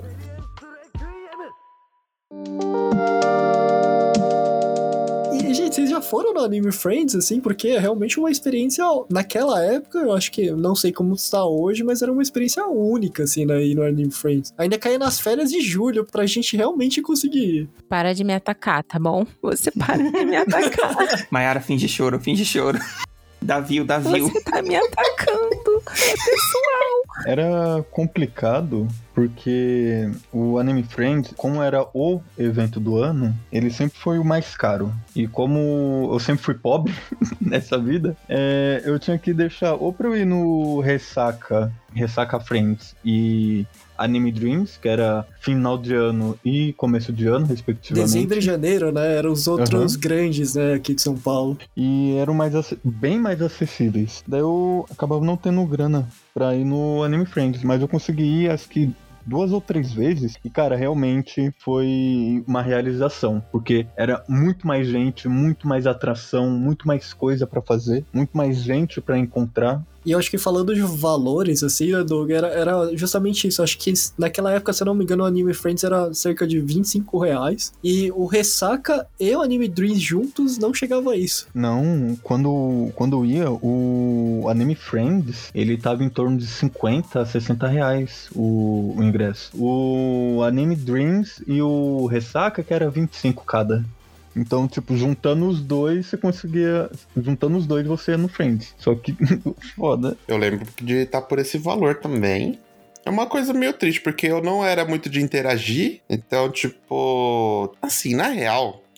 E, gente, vocês já foram no Anime Friends, assim? Porque é realmente uma experiência... Naquela época, eu acho que... Não sei como está hoje, mas era uma experiência única, assim, né? Ir no Anime Friends. Ainda caía nas férias de julho pra gente realmente conseguir ir. Para de me atacar, tá bom? Você para de me atacar. Mayara finge choro, finge choro. Davi, o Davi. Você tá me atacando. É pessoal. Era complicado porque o Anime Friends, como era o evento do ano, ele sempre foi o mais caro. E como eu sempre fui pobre nessa vida, é, eu tinha que deixar ou pra eu ir no Ressaca, Ressaca Friends e Anime Dreams, que era final de ano e começo de ano, respectivamente. Dezembro e janeiro, né? Eram os outros Uhum. grandes, né? Aqui de São Paulo. E eram mais ac- bem mais acessíveis. Daí eu acabava não tendo grana pra ir no Anime Friends, mas eu consegui ir, acho que duas ou três vezes, e cara, realmente foi uma realização, porque era muito mais gente, muito mais atração, muito mais coisa pra fazer, muito mais gente pra encontrar. E eu acho que falando de valores, assim, né, Doug, era, era justamente isso. Eu acho que naquela época, se eu não me engano, o Anime Friends era cerca de vinte e cinco reais. E o Ressaca e o Anime Dreams juntos não chegava a isso. Não, quando, quando eu ia, o Anime Friends, ele tava em torno de cinquenta a sessenta reais o, o ingresso. O Anime Dreams e o Ressaca, que era vinte e cinco cada. Então, tipo, juntando os dois, você conseguia... Juntando os dois, você ia no Friends. Só que, foda. Eu lembro de estar por esse valor também. É uma coisa meio triste, porque eu não era muito de interagir. Então, tipo... Assim, na real,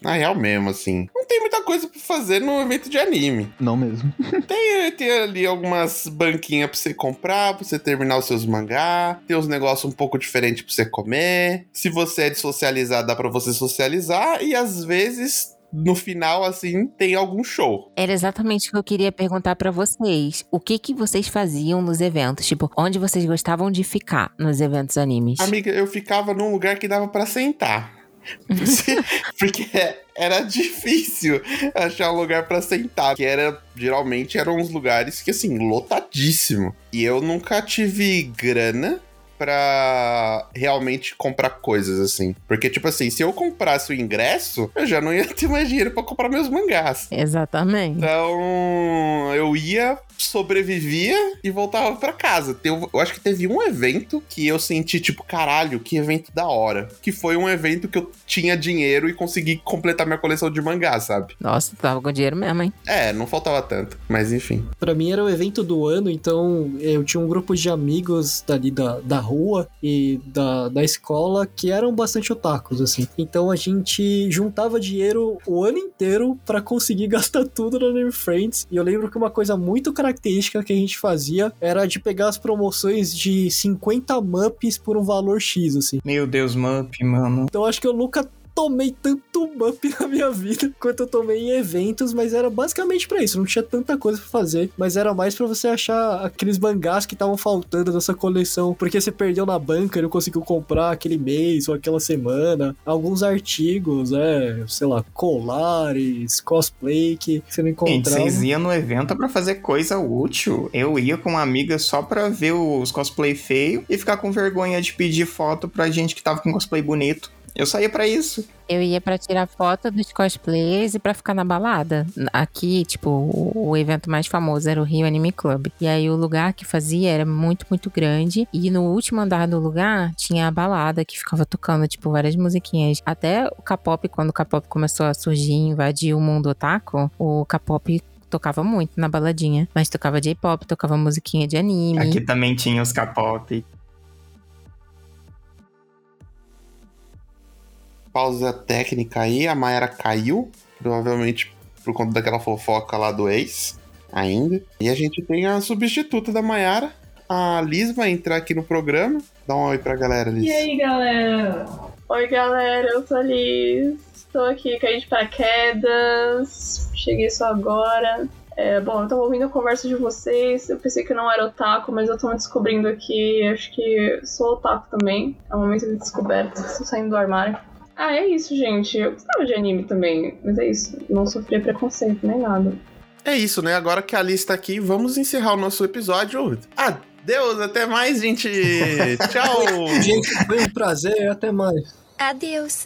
Na real mesmo, assim. Não tem muita coisa pra fazer no evento de anime. Não mesmo. Tem, tem ali algumas banquinhas pra você comprar, pra você terminar os seus mangá. Tem uns negócios um pouco diferentes pra você comer. Se você é de socializar, dá pra você socializar. E às vezes, no final, assim, tem algum show. Era exatamente o que eu queria perguntar pra vocês. O que que vocês faziam nos eventos? Tipo, onde vocês gostavam de ficar nos eventos animes? Amiga, eu ficava num lugar que dava pra sentar. Porque era difícil achar um lugar pra sentar. Que era, geralmente, eram uns lugares que, assim, lotadíssimo. E eu nunca tive grana pra realmente comprar coisas, assim. Porque, tipo assim, se eu comprasse o ingresso, eu já não ia ter mais dinheiro pra comprar meus mangás. Exatamente. Então, eu ia, sobrevivia e voltava pra casa. Eu, eu acho que teve um evento que eu senti, tipo, caralho, que evento da hora. Que foi um evento que eu tinha dinheiro e consegui completar minha coleção de mangá, sabe? Nossa, tava com dinheiro mesmo, hein? É, não faltava tanto, mas enfim. Pra mim era o evento do ano, então eu tinha um grupo de amigos dali da, da rua e da, da escola que eram bastante otakus, assim. Então a gente juntava dinheiro o ano inteiro pra conseguir gastar tudo no Anime Friends. E eu lembro que uma coisa muito característica que a gente fazia era de pegar as promoções de cinquenta muppies por um valor X, assim. Meu Deus, Mup, mano. Então acho que eu nunca tomei tanto mup na minha vida quanto eu tomei em eventos, mas era basicamente pra isso, não tinha tanta coisa pra fazer, mas era mais pra você achar aqueles mangás que estavam faltando dessa coleção, porque você perdeu na banca e não conseguiu comprar aquele mês ou aquela semana, alguns artigos, é, sei lá, colares, cosplay que você não encontrava. Gente, vocês iam no evento pra fazer coisa útil. Eu ia com uma amiga só pra ver os cosplay feio e ficar com vergonha de pedir foto pra gente que tava com cosplay bonito. Eu saía pra isso. Eu ia pra tirar foto dos cosplayers e pra ficar na balada. Aqui, tipo, o, o evento mais famoso era o Rio Anime Club. E aí o lugar que fazia era muito, muito grande. E no último andar do lugar tinha a balada que ficava tocando, tipo, várias musiquinhas. Até o K-pop, quando o K-pop começou a surgir e invadir o mundo otaku, o K-pop tocava muito na baladinha. Mas tocava J-pop, tocava musiquinha de anime. Aqui também tinha os K-pop. Pausa técnica aí, a Mayara caiu, provavelmente por conta daquela fofoca lá do ex, ainda. E a gente tem a substituta da Mayara, a Liz vai entrar aqui no programa. Dá um oi pra galera, Liz. E aí, galera? Oi, galera, eu sou a Liz, estou aqui caí de paraquedas, cheguei só agora. É, bom, eu tava ouvindo a conversa de vocês, eu pensei que eu não era otaku, mas eu tô me descobrindo aqui, acho que sou otaku também, é um momento de descoberta, estou saindo do armário. Ah, é isso, gente. Eu gostava de anime também, mas é isso. Não sofria preconceito nem nada. É isso, né? Agora que a Alice tá aqui, vamos encerrar o nosso episódio. Adeus, até mais, gente! Tchau! Gente, foi um prazer, até mais. Adeus!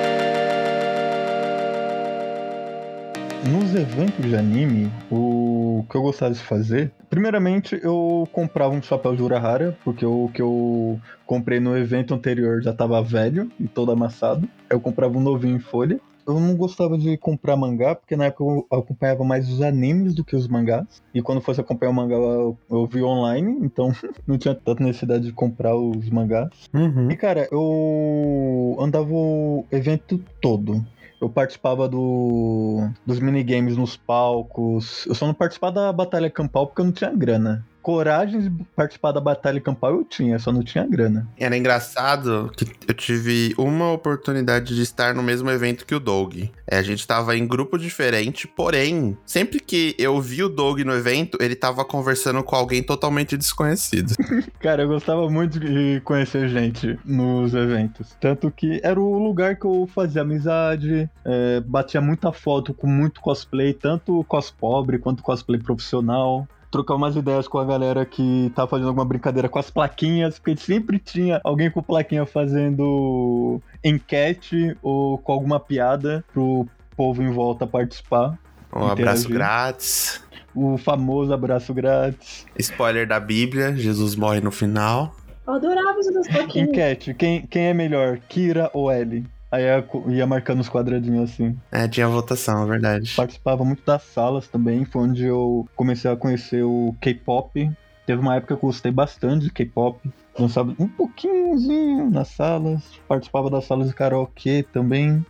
Nos eventos de anime, o que eu gostava de fazer... Primeiramente, eu comprava um chapéu de Urahara, porque o que eu comprei no evento anterior já tava velho e todo amassado. Eu comprava um novinho em folha. Eu não gostava de comprar mangá, porque na época eu acompanhava mais os animes do que os mangás. E quando fosse acompanhar o mangá, eu, eu vi online, então não tinha tanta necessidade de comprar os mangás. Uhum. E cara, eu andava o evento todo. Eu participava do, dos minigames nos palcos. Eu só não participava da batalha campal porque eu não tinha grana. Coragem de participar da batalha campal eu tinha, só não tinha grana. Era engraçado que eu tive uma oportunidade de estar no mesmo evento que o Doug. É, a gente tava em grupo diferente, porém, sempre que eu vi o Doug no evento, ele tava conversando com alguém totalmente desconhecido. Cara, eu gostava muito de conhecer gente nos eventos. Tanto que era o lugar que eu fazia amizade, é, batia muita foto com muito cosplay, tanto cos pobre quanto cosplay profissional. Trocar umas ideias com a galera que tá fazendo alguma brincadeira com as plaquinhas, porque sempre tinha alguém com plaquinha fazendo enquete ou com alguma piada pro povo em volta participar. Um abraço grátis. O famoso abraço grátis. Spoiler da Bíblia, Jesus morre no final. Eu adorava isso das plaquinhas. Enquete, quem, quem é melhor, Kira ou Ellie? Aí ia marcando os quadradinhos assim. É, tinha votação, é verdade. Participava muito das salas também, foi onde eu comecei a conhecer o K-pop. Teve uma época que eu gostei bastante de K-pop. Dançava um pouquinhozinho nas salas, participava das salas de karaokê também.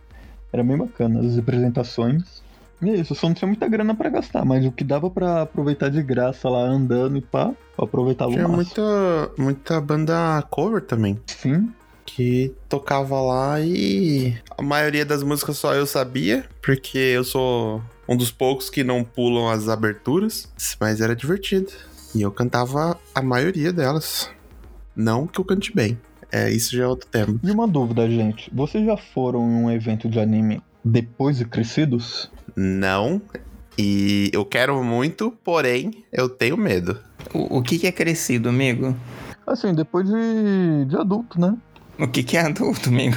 Era bem bacana, as apresentações. E é isso, só não tinha muita grana pra gastar, mas o que dava pra aproveitar de graça lá andando e pá, eu aproveitava o Tinha máximo. muita, muita banda cover também. Sim. Que tocava lá e a maioria das músicas só eu sabia, porque eu sou um dos poucos que não pulam as aberturas, mas era divertido. E eu cantava a maioria delas. Não que eu cante bem. É, isso já é outro tema. E uma dúvida, gente. Vocês já foram em um evento de anime depois de crescidos? Não. E eu quero muito, porém, eu tenho medo. O, o que, que é crescido, amigo? Assim, depois de, de adulto, né? O que, que é adulto, amigo?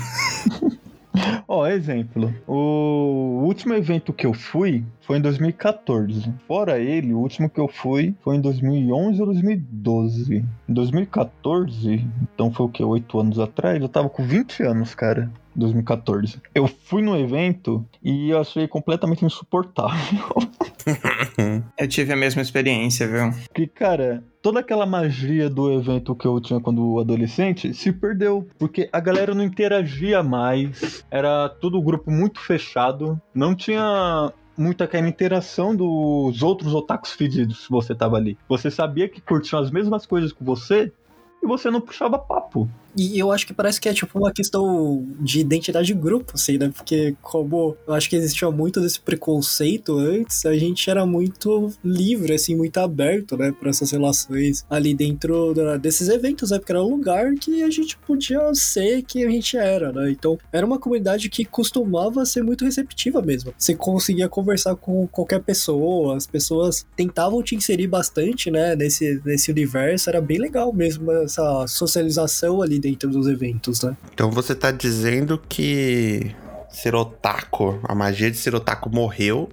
Ó, exemplo. O último evento que eu fui foi em dois mil e catorze. Fora ele, o último que eu fui foi em dois mil e onze ou dois mil e doze. Em dois mil e catorze, então foi o que? oito anos atrás? Eu tava com vinte anos, cara. dois mil e catorze. Eu fui no evento e eu achei completamente insuportável. Eu tive a mesma experiência, viu? Porque, cara, toda aquela magia do evento que eu tinha quando adolescente se perdeu. Porque a galera não interagia mais. Era todo o grupo muito fechado. Não tinha muita aquela interação dos outros otakus fedidos se você tava ali. Você sabia que curtiam as mesmas coisas que você e você não puxava papo. E eu acho que parece que é tipo uma questão de identidade de grupo, assim, né? Porque como eu acho que existia muito desse preconceito antes, a gente era muito livre, assim, muito aberto, né? Pra essas relações ali dentro da, desses eventos, né? Porque era um lugar que a gente podia ser quem a gente era, né? Então, era uma comunidade que costumava ser muito receptiva mesmo. Você conseguia conversar com qualquer pessoa, as pessoas tentavam te inserir bastante, né? Nesse, nesse universo, era bem legal mesmo essa socialização ali dentro dos eventos, né? Então você tá dizendo que ser otaku, a magia de ser otaku morreu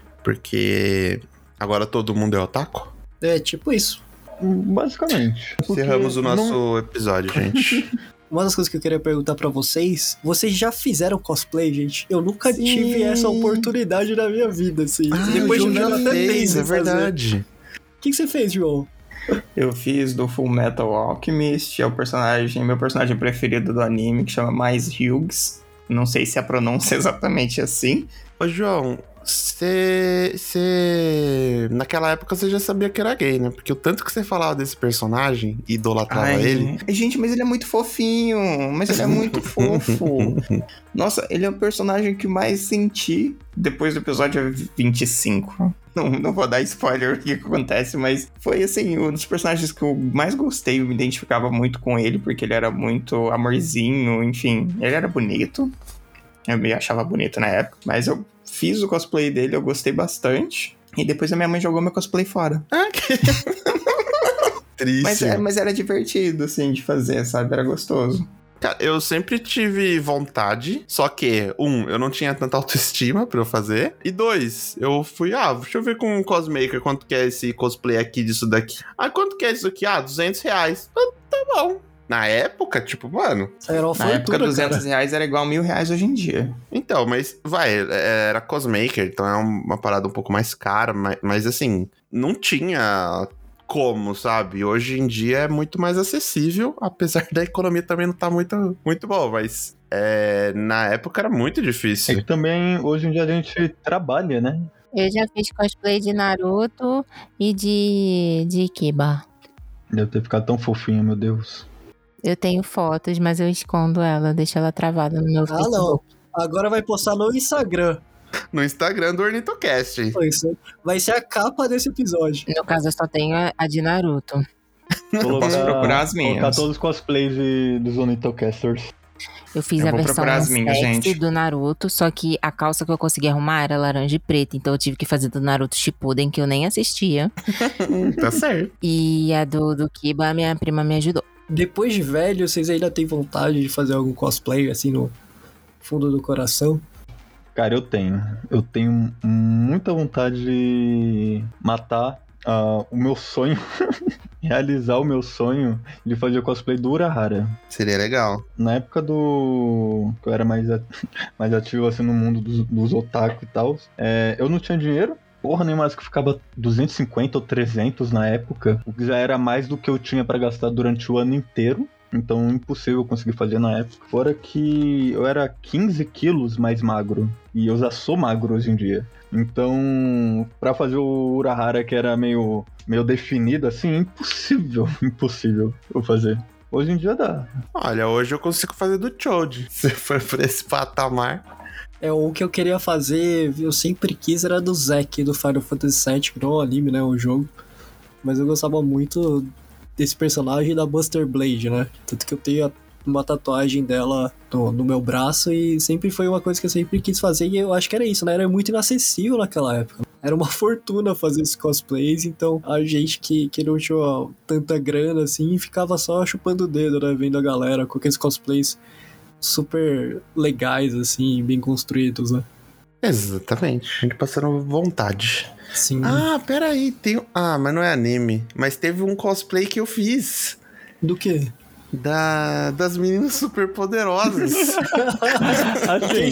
porque agora todo mundo é otaku? É, tipo isso. Basicamente. Encerramos o nosso não... episódio, gente. Uma das coisas que eu queria perguntar pra vocês, vocês já fizeram cosplay, gente? Eu nunca Sim. tive essa oportunidade na minha vida, assim. Ah, Depois o de João um já fez, é verdade. O que, que você fez, João? Eu fiz do Full Metal Alchemist, é o personagem, meu personagem preferido do anime, que chama Mais Hughes. Não sei se a pronúncia é exatamente assim. Ô, João, você... Você... Naquela época você já sabia que era gay, né? Porque o tanto que você falava desse personagem e idolatrava Ai, ele... Gente, mas ele é muito fofinho, mas ele é muito fofo. Nossa, ele é o personagem que mais senti depois do episódio vinte e cinco. Não, não vou dar spoiler do que acontece, mas foi, assim, um dos personagens que eu mais gostei. Eu me identificava muito com ele, porque ele era muito amorzinho, enfim. Ele era bonito. Eu me achava bonito na época. Mas eu fiz o cosplay dele, eu gostei bastante. E depois a minha mãe jogou meu cosplay fora. Ah, que... Triste. Mas, é, mas era divertido, assim, de fazer, sabe? Era gostoso. Cara, eu sempre tive vontade, só que, um, eu não tinha tanta autoestima pra eu fazer, e dois, eu fui, ah, deixa eu ver com um cosmaker quanto que é esse cosplay aqui disso daqui. Ah, quanto que é isso aqui? Ah, duzentos reais. Ah, tá bom. Na época, tipo, mano... Era uma Na fortuna, época, duzentos cara. reais era igual mil reais hoje em dia. Então, mas, vai, era cosmaker, então é uma parada um pouco mais cara, mas, mas assim, não tinha... como, sabe? Hoje em dia é muito mais acessível, apesar da economia também não tá muito, muito boa, mas é, na época era muito É difícil. que também, hoje em dia, a gente trabalha, né? Eu já fiz cosplay de Naruto e de, de Kiba. Deve ter ficado tão fofinho, meu Deus. Eu tenho fotos, mas eu escondo ela, deixo ela travada no meu Ah, Facebook. não. Agora vai postar no Instagram. No Instagram do Ornitocast. Isso vai ser a capa desse episódio. No caso, eu só tenho a, a de Naruto. Eu posso procurar as minhas. Colocar todos os cosplays de, dos Onitocasters. Eu fiz Eu a vou versão procurar as minhas, sexy gente. do Naruto, só que a calça que eu consegui arrumar era laranja e preta, então eu tive que fazer do Naruto Shippuden, que eu nem assistia. Tá certo. E a do, do Kiba, a minha prima me ajudou. Depois de velho, vocês ainda têm vontade de fazer algum cosplay, assim, no fundo do coração? Cara, eu tenho. Eu tenho muita vontade de matar uh, o meu sonho, realizar o meu sonho de fazer o cosplay do Urahara. Seria legal. Na época do... que eu era mais, at... mais ativo assim no mundo dos, dos otaku e tal, é, eu não tinha dinheiro. Porra, nem mais que ficava duzentos e cinquenta ou trezentos na época, o que já era mais do que eu tinha pra gastar durante o ano inteiro. Então, impossível conseguir fazer na época. Fora que eu era quinze quilos mais magro. E eu já sou magro hoje em dia. Então, pra fazer o Urahara, que era meio, meio definido assim, impossível, impossível eu fazer. Hoje em dia dá. Olha, hoje eu consigo fazer do Choji. Se for por esse patamar. É, o que eu queria fazer, eu sempre quis, era do Zack, do Final Fantasy sete, que não é um anime, né, é um jogo. Mas eu gostava muito desse personagem da Buster Blade, né? Tanto que eu tenho uma tatuagem dela no, no meu braço e sempre foi uma coisa que eu sempre quis fazer e eu acho que era isso, né? Era muito inacessível naquela época. Era uma fortuna fazer esses cosplays, então a gente que, que não tinha tanta grana assim ficava só chupando o dedo, né? Vendo a galera com aqueles cosplays super legais, assim, bem construídos, né? Exatamente, a gente passando vontade. Sim. Ah, peraí, tem... Ah, mas não é anime. Mas teve um cosplay que eu fiz. Do quê? Da... Das meninas super poderosas. Assim,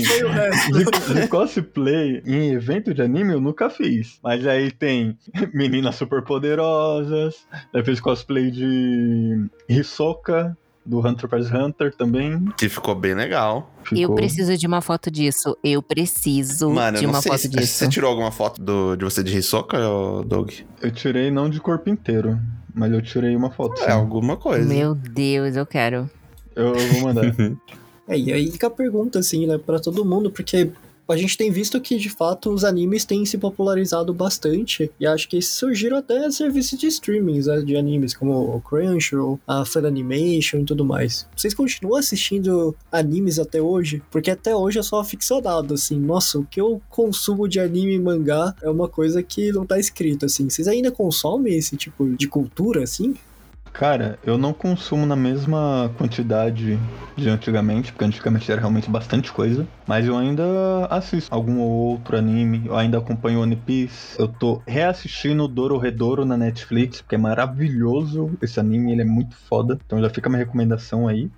de, de cosplay em evento de anime eu nunca fiz. Mas aí tem meninas super poderosas. Eu fiz cosplay de Hisoka, do Hunter x Hunter também. Que ficou bem legal. Ficou. Eu preciso de uma foto disso. Eu preciso Mano, de eu não uma sei foto se, disso. Você tirou alguma foto do, de você de Hisoka, Doug? Eu tirei não de corpo inteiro, mas eu tirei uma foto. É, sim. alguma coisa. Meu Deus, eu quero. Eu, eu vou mandar. É, e aí fica a pergunta, assim, né, pra todo mundo, porque a gente tem visto que, de fato, os animes têm se popularizado bastante, e acho que surgiram até serviços de streaming, né, de animes, como o Crunchyroll, a Funimation e tudo mais. Vocês continuam assistindo animes até hoje? Porque até hoje eu sou aficionado, assim, nossa, o que eu consumo de anime e mangá é uma coisa que não tá escrito, assim. Vocês ainda consomem esse tipo de cultura, assim? Cara, eu não consumo na mesma quantidade de antigamente, porque antigamente era realmente bastante coisa, mas eu ainda assisto algum ou outro anime, eu ainda acompanho One Piece, eu tô reassistindo Dorohedoro na Netflix, porque é maravilhoso esse anime, ele é muito foda, então já fica a minha recomendação aí.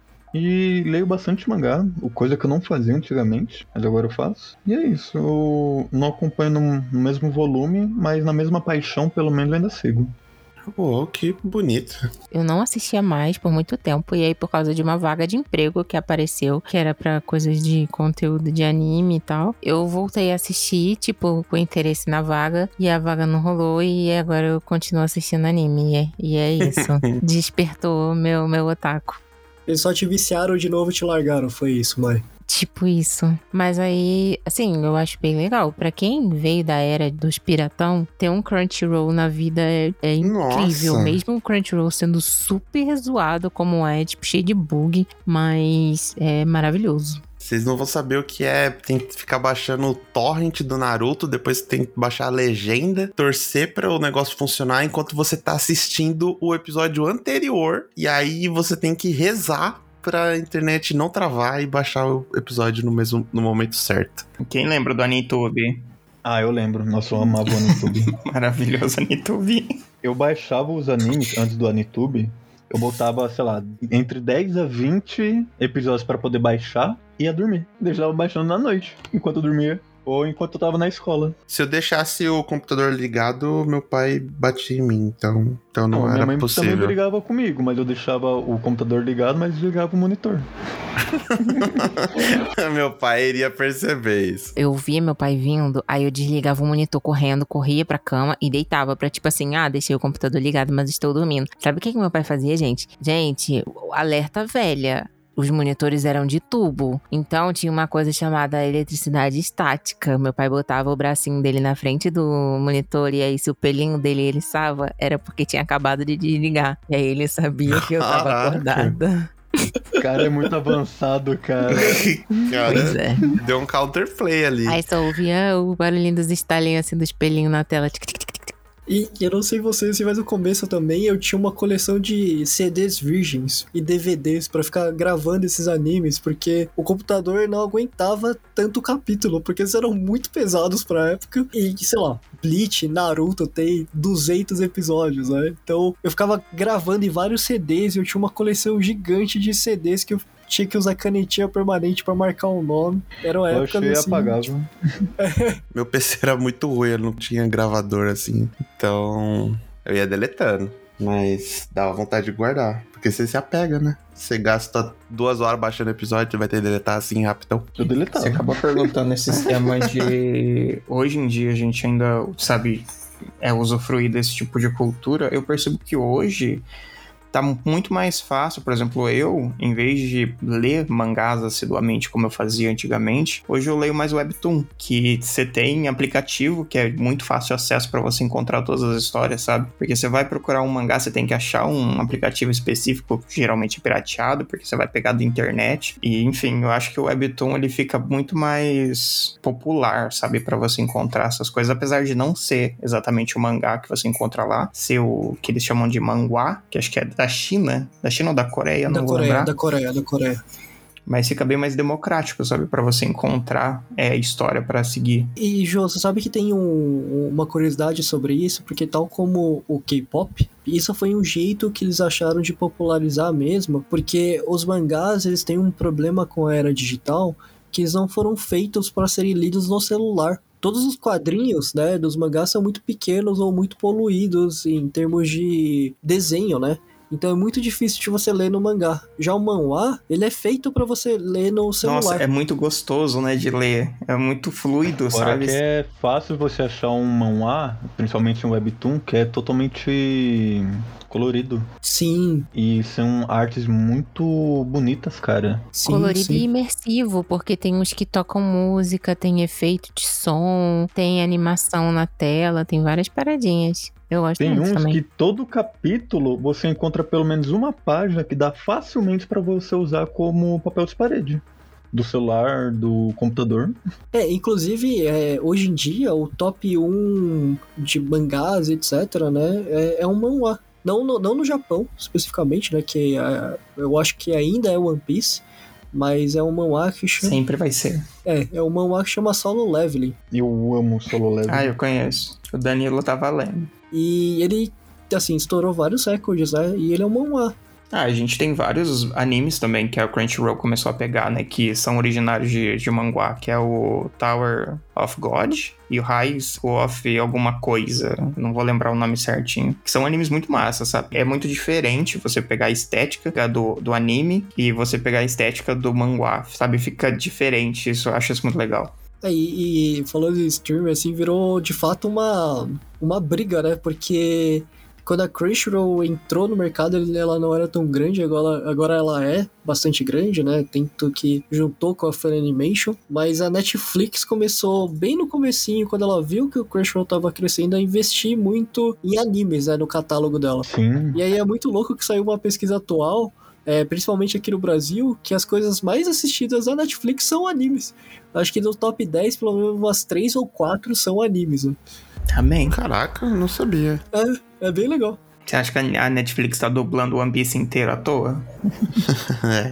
E leio bastante mangá, coisa que eu não fazia antigamente, mas agora eu faço. E é isso, eu não acompanho no mesmo volume, mas na mesma paixão, pelo menos eu ainda sigo. Oh, que bonito. Eu não assistia mais por muito tempo, e aí por causa de uma vaga de emprego que apareceu, que era pra coisas de conteúdo de anime e tal, eu voltei a assistir, tipo, com interesse na vaga, e a vaga não rolou, e agora eu continuo assistindo anime, e é, e é isso. Despertou meu, meu otaku. Eles só te viciaram de novo e te largaram, foi isso, mãe? Tipo isso. Mas aí, assim, eu acho bem legal. Pra quem veio da era dos piratão, ter um Crunchyroll na vida é, é incrível. Nossa. Mesmo o Crunchyroll sendo super zoado como é, tipo, cheio de bug, mas é maravilhoso. Vocês não vão saber o que é. Tem que ficar baixando o torrent do Naruto, depois tem que baixar a legenda, torcer para o negócio funcionar enquanto você tá assistindo o episódio anterior. E aí você tem que rezar pra internet não travar e baixar o episódio no mesmo no momento certo. Quem lembra do Anitube? Ah, eu lembro. Nossa, eu amava o Anitube. Maravilhoso Anitube. Eu baixava os animes antes do Anitube. Eu botava, sei lá, entre dez a vinte episódios pra poder baixar e ia dormir. Deixava baixando na noite, enquanto eu dormia. Ou enquanto eu tava na escola. Se eu deixasse o computador ligado, meu pai batia em mim, então, então não, não era minha mãe possível. também brigava comigo, mas eu deixava o computador ligado, mas desligava o monitor. Meu pai iria perceber isso. Eu via meu pai vindo, aí eu desligava o monitor correndo, corria pra cama e deitava pra tipo assim, ah, deixei o computador ligado, mas estou dormindo. Sabe o que que meu pai fazia, gente? Gente, alerta velha. Os monitores eram de tubo, então tinha uma coisa chamada eletricidade estática. Meu pai botava o bracinho dele na frente do monitor e aí se o pelinho dele eriçava, era porque tinha acabado de desligar. E aí ele sabia que eu tava Caraca. acordada. O cara é muito avançado, cara. Cara, Pois é. deu um counterplay ali. Aí só ouvia o barulhinho dos estalinhos assim, dos pelinhos na tela. Tic, tic, tic, tic. E eu não sei vocês, mas no começo também eu tinha uma coleção de C Ds virgens e D V Ds pra ficar gravando esses animes, porque o computador não aguentava tanto capítulo, porque eles eram muito pesados pra época. E, sei lá, Bleach, Naruto tem duzentos episódios, né? Então eu ficava gravando em vários C Ds e eu tinha uma coleção gigante de C Ds que eu tinha que usar canetinha permanente pra marcar um nome. Era uma Eu época achei assim, apagável. Meu P C era muito ruim, eu não tinha gravador assim. Então, eu ia deletando. Mas dá vontade de guardar. Porque você se apega, né? Você gasta duas horas baixando o episódio, você vai ter que deletar assim rapidão. Eu deletava. Você acabou perguntando esse sistema de... Hoje em dia a gente ainda, sabe, é usufruir desse tipo de cultura. Eu percebo que hoje tá muito mais fácil. Por exemplo, eu, em vez de ler mangás assiduamente como eu fazia antigamente, hoje eu leio mais Webtoon, que você tem aplicativo que é muito fácil acesso para você encontrar todas as histórias, sabe? Porque você vai procurar um mangá, você tem que achar um aplicativo específico, geralmente pirateado, porque você vai pegar da internet. E, enfim, eu acho que o Webtoon, ele fica muito mais popular, sabe? Para você encontrar essas coisas, apesar de não ser exatamente o mangá que você encontra lá, ser o que eles chamam de manhwa, que acho que é da China, da China ou da Coreia, Da não vou Coreia, lembrar. da Coreia, da Coreia. Mas fica bem mais democrático, sabe? Pra você encontrar é, história pra seguir. E, Jô, você sabe que tem um- uma curiosidade sobre isso? Porque tal como o K-pop, isso foi um jeito que eles acharam de popularizar mesmo, porque os mangás, eles têm um problema com a era digital, que eles não foram feitos para serem lidos no celular. Todos os quadrinhos, né, dos mangás são muito pequenos ou muito poluídos em termos de desenho, né? Então é muito difícil de você ler no mangá. Já o manhwa, ele é feito pra você ler no celular. Nossa, é muito gostoso, né, de ler. É muito fluido, Fora sabe? que é fácil você achar um manhwa, principalmente um webtoon, que é totalmente colorido. Sim, E são artes muito bonitas, cara. sim, Colorido sim. e imersivo, porque tem uns que tocam música, tem efeito de som, tem animação na tela, tem várias paradinhas. Eu gosto Tem muito uns também. que todo capítulo você encontra pelo menos uma página que dá facilmente pra você usar como papel de parede. Do celular, do computador. É, inclusive, é, hoje em dia, o top um de mangás, etc, né, é, é um manhwa. Não no, não no Japão, especificamente, né, que é, eu acho que ainda é One Piece, mas é um manhwa que chama... Sempre vai ser. É, é um manhwa que chama Solo Leveling. Eu amo Solo Leveling. Ah, eu conheço. O Danilo tá valendo. E ele, assim, estourou vários recordes, né, e ele é um manhwa. Ah, a gente tem vários animes também que a Crunchyroll começou a pegar, né? Que são originários de, de manhwa, que é o Tower of God e o Rise of alguma coisa. Não vou lembrar o nome certinho. Que são animes muito massas, sabe? É muito diferente você pegar a estética do, do anime e você pegar a estética do manhwa, sabe? Fica diferente, isso, eu acho isso muito legal. É, e, e falando de streaming, assim, virou de fato uma, uma briga, né? Porque quando a Crunchyroll entrou no mercado, ela não era tão grande, agora, agora ela é bastante grande, né? Tanto que juntou com a Funimation, mas a Netflix começou bem no comecinho, quando ela viu que o Crunchyroll tava crescendo, a investir muito em animes, né? No catálogo dela. Sim. E aí é muito louco que saiu uma pesquisa atual, é, principalmente aqui no Brasil, que as coisas mais assistidas da Netflix são animes. Acho que no top dez, pelo menos umas três ou quatro são animes, né? Amém. Caraca, eu não sabia. É, é bem legal. Você acha que a Netflix tá dublando o One Piece inteiro à toa? É.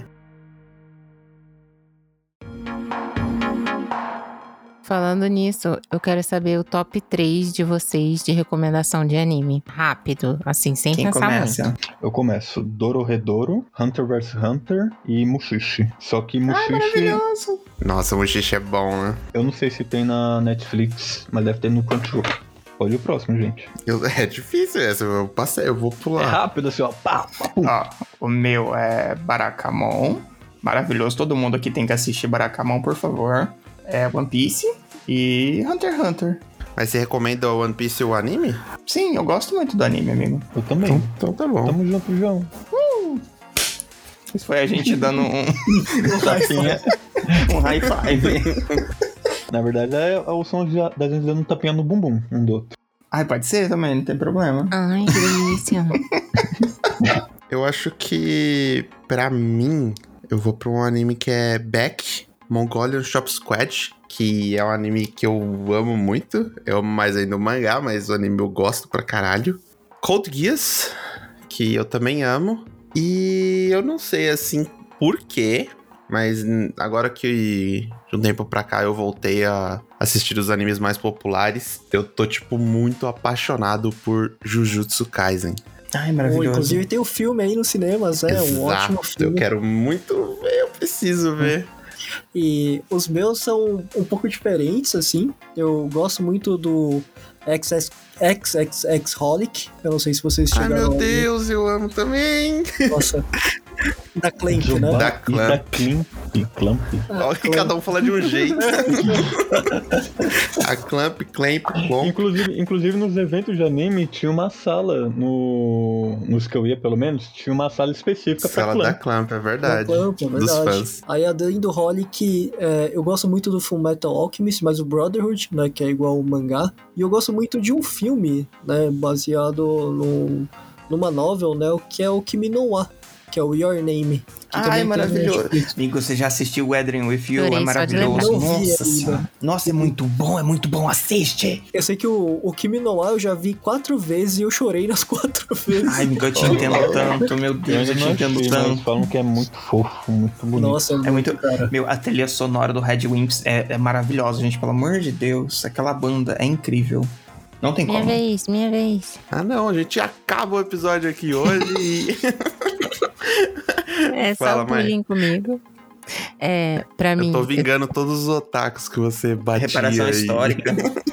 Falando nisso, eu quero saber o top três de vocês de recomendação de anime. Rápido, assim, sem Quem pensar começa? muito. Eu começo Dororedoro, Hunter versus Hunter e Mushishi. Só que Mushishi, Nossa, o Mushishi é bom, né? eu não sei se tem na Netflix, mas deve ter no Crunchyroll. Olha o próximo, gente. Eu- é difícil essa, eu passei, eu vou É pular. rápido assim, ó. Pá, pá, pum. Ó, o meu é Barakamon. Maravilhoso. Todo mundo aqui tem que assistir Barakamon, por favor. É One Piece e Hunter x Hunter. Mas você recomenda o One Piece e o anime? Sim, eu gosto muito do anime, amigo. Eu também. Então tá bom. Tamo junto, João. Isso foi a gente dando um, Tapinha. um high five. Na verdade, é o som de- da gente dando um tapinha no bumbum, um do outro. Ai, pode ser também, não tem problema. Ai, que delícia. Eu acho que, pra mim, eu vou pra um anime que é Back, Mongolian Shop Squad, que é um anime que eu amo muito. Eu amo mais ainda o mangá, mas o anime eu gosto pra caralho. Code Geass, que eu também amo. E eu não sei, assim, por quê, mas hum, agora que de um tempo pra cá eu voltei a assistir os animes mais populares, eu tô, tipo, muito apaixonado por Jujutsu Kaisen. Ai, Bom, maravilhoso. inclusive tem o filme aí nos cinemas, é um ótimo Eu filme. quero muito ver, eu preciso ver. E os meus são um pouco diferentes, assim. Eu gosto muito do X X X Holic. Eu não sei se vocês Ai, chegaram meu a ver. Deus, eu amo também. Nossa. Da Clamp, né? Da Da Clamp. Clamp. Clamp. Olha que cada um fala de um jeito. A Clamp, Clamp, Clamp. Inclusive, inclusive nos eventos de anime tinha uma sala, no, nos que eu ia pelo menos, tinha uma sala específica pra Sala da Clamp. Clamp, é verdade. Da Clamp, é Dos verdade. fãs. Aí além do Holic, é, eu gosto muito do Fullmetal Alchemist, mas o Brotherhood, né, que é igual o mangá. E eu gosto muito de um filme, né, baseado no, numa novel, né, que é o Kimi no Wa, que é o Your Name. Que Ai, também tem no maravilhoso. Netflix. Amigo, você já assistiu Weathering with You? Chorei É só de maravilhoso. lembrar. Não vi Nossa ainda. senhora. Nossa, é muito bom, é muito bom. Assiste. Eu sei que o, o Kimi no Wa eu já vi quatro vezes e eu chorei nas quatro vezes. Ai, amigo, eu te entendo tanto, meu Eu Deus, ainda eu te não entendo achei, mas tanto. falam que é muito fofo, muito bonito. Nossa, É muito. cara. Meu, a trilha sonora do Red Wimps é, é maravilhosa, gente. Pelo amor de Deus, aquela banda é incrível. Não tem Minha como. vez, minha vez. Ah, não, a gente acaba o episódio aqui hoje e... É só Fala, um pulinho comigo. É, pra mim. Eu tô vingando todos os otakus que você batia Reparação aí. histórica.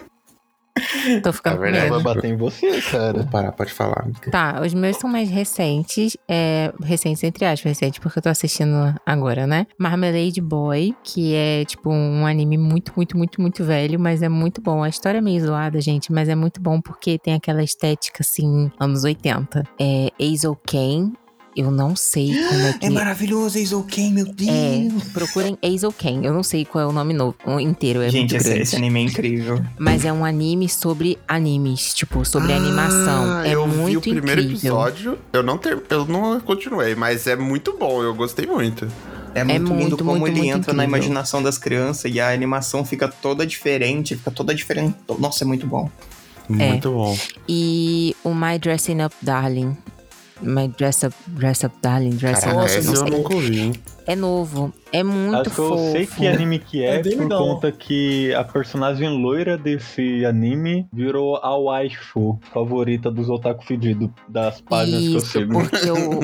eu tô ficando É com verdade. medo. Vai bater em você, cara. Vou parar, pode falar. Tá, os meus são mais recentes, é, recentes entre aspas, recentes, porque eu tô assistindo agora, né? Marmalade Boy, que é, tipo, um anime muito, muito, muito, muito velho, mas é muito bom. A história é meio zoada, gente, mas é muito bom porque tem aquela estética, assim, anos oitenta. É Eizou Ken, eu não sei como é que... É maravilhoso, Eizou Ken, meu Deus. É, procurem Eizou Ken, eu não sei qual é o nome novo, o inteiro, é Gente, muito esse, grande. esse anime é incrível. Mas é um anime sobre animes, tipo, sobre animação. É eu muito vi o primeiro incrível. episódio, eu não, ter, eu não continuei, mas é muito bom, eu gostei muito. É muito, muito, lindo como muito, ele muito entra na incrível. imaginação das crianças e a animação fica toda diferente, fica toda diferente. Nossa, é muito bom. Muito bom. E o My Dressing Up Darling. My Dress Up, Dress Up Darling, Dress Caraca, Up, esse não eu sei. nunca ouvi. É novo, é muito Acho que eu fofo. sei que anime que é, É bem por legal. conta que a personagem loira desse anime virou a waifu favorita dos otaku fedidos das páginas que eu Isso, sigo. porque o,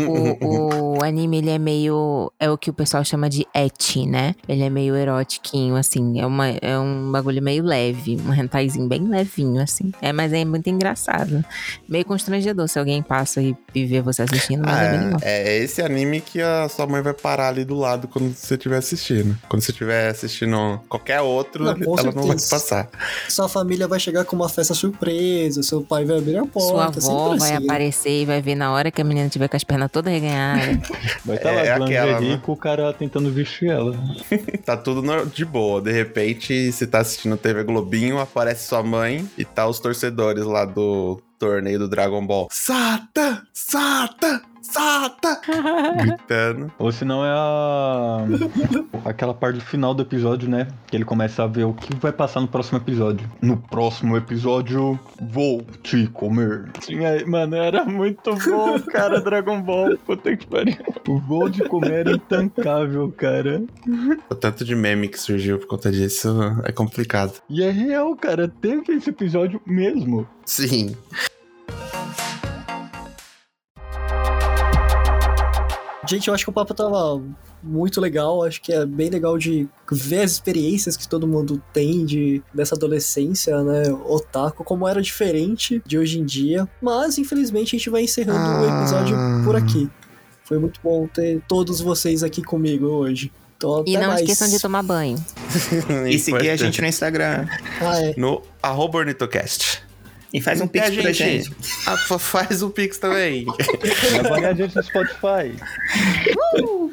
o, o anime, ele é meio... É o que o pessoal chama de ecchi, né? Ele é meio erotiquinho, assim. É, uma, é um bagulho meio leve. Um hentaizinho bem levinho, assim. É, mas é muito engraçado. Meio constrangedor se alguém passa e, e vê você assistindo, mas Ah, é bem legal. é, é esse anime que a sua mãe vai parar ali do lado quando você estiver assistindo. Quando você estiver assistindo qualquer outro, Não, com ela não vai certeza. passar. Sua família vai chegar com uma festa surpresa, seu pai vai abrir a porta. Sua avó sempre vai assim. aparecer e vai ver na hora que a menina tiver com as pernas todas reganhadas. Vai estar É lá, aquela, lingerie, né? com o cara tentando vestir ela. Tá tudo no- de boa. De repente, se tá assistindo T V Globinho, aparece sua mãe e tá os torcedores lá do torneio do Dragon Ball. Sata! Sata! Sata! Gritando. Ou senão é a... aquela parte do final do episódio, né? Que ele começa a ver o que vai passar no próximo episódio. No próximo episódio, vou te comer. Tinha... Mano, era muito bom, cara, Dragon Ball. Puta que pariu. O voo de comer é intancável, cara. O tanto de meme que surgiu por conta disso é complicado. E é real, cara. Teve esse episódio mesmo. Sim. Gente, eu acho que o papo tava muito legal. Acho que é bem legal de ver as experiências que todo mundo tem de, dessa adolescência, né? Otaku, como era diferente de hoje em dia. Mas, infelizmente, a gente vai encerrando Ah. o episódio por aqui. Foi muito bom ter todos vocês aqui comigo hoje. Então, E até não mais. esqueçam de tomar banho. E seguir a gente no Instagram. Ah, é. No arroba Ornitocast. E faz um E pix a pra gente. Ah, fa- faz o Pix também. Vai avaliar a gente no Spotify. Uh!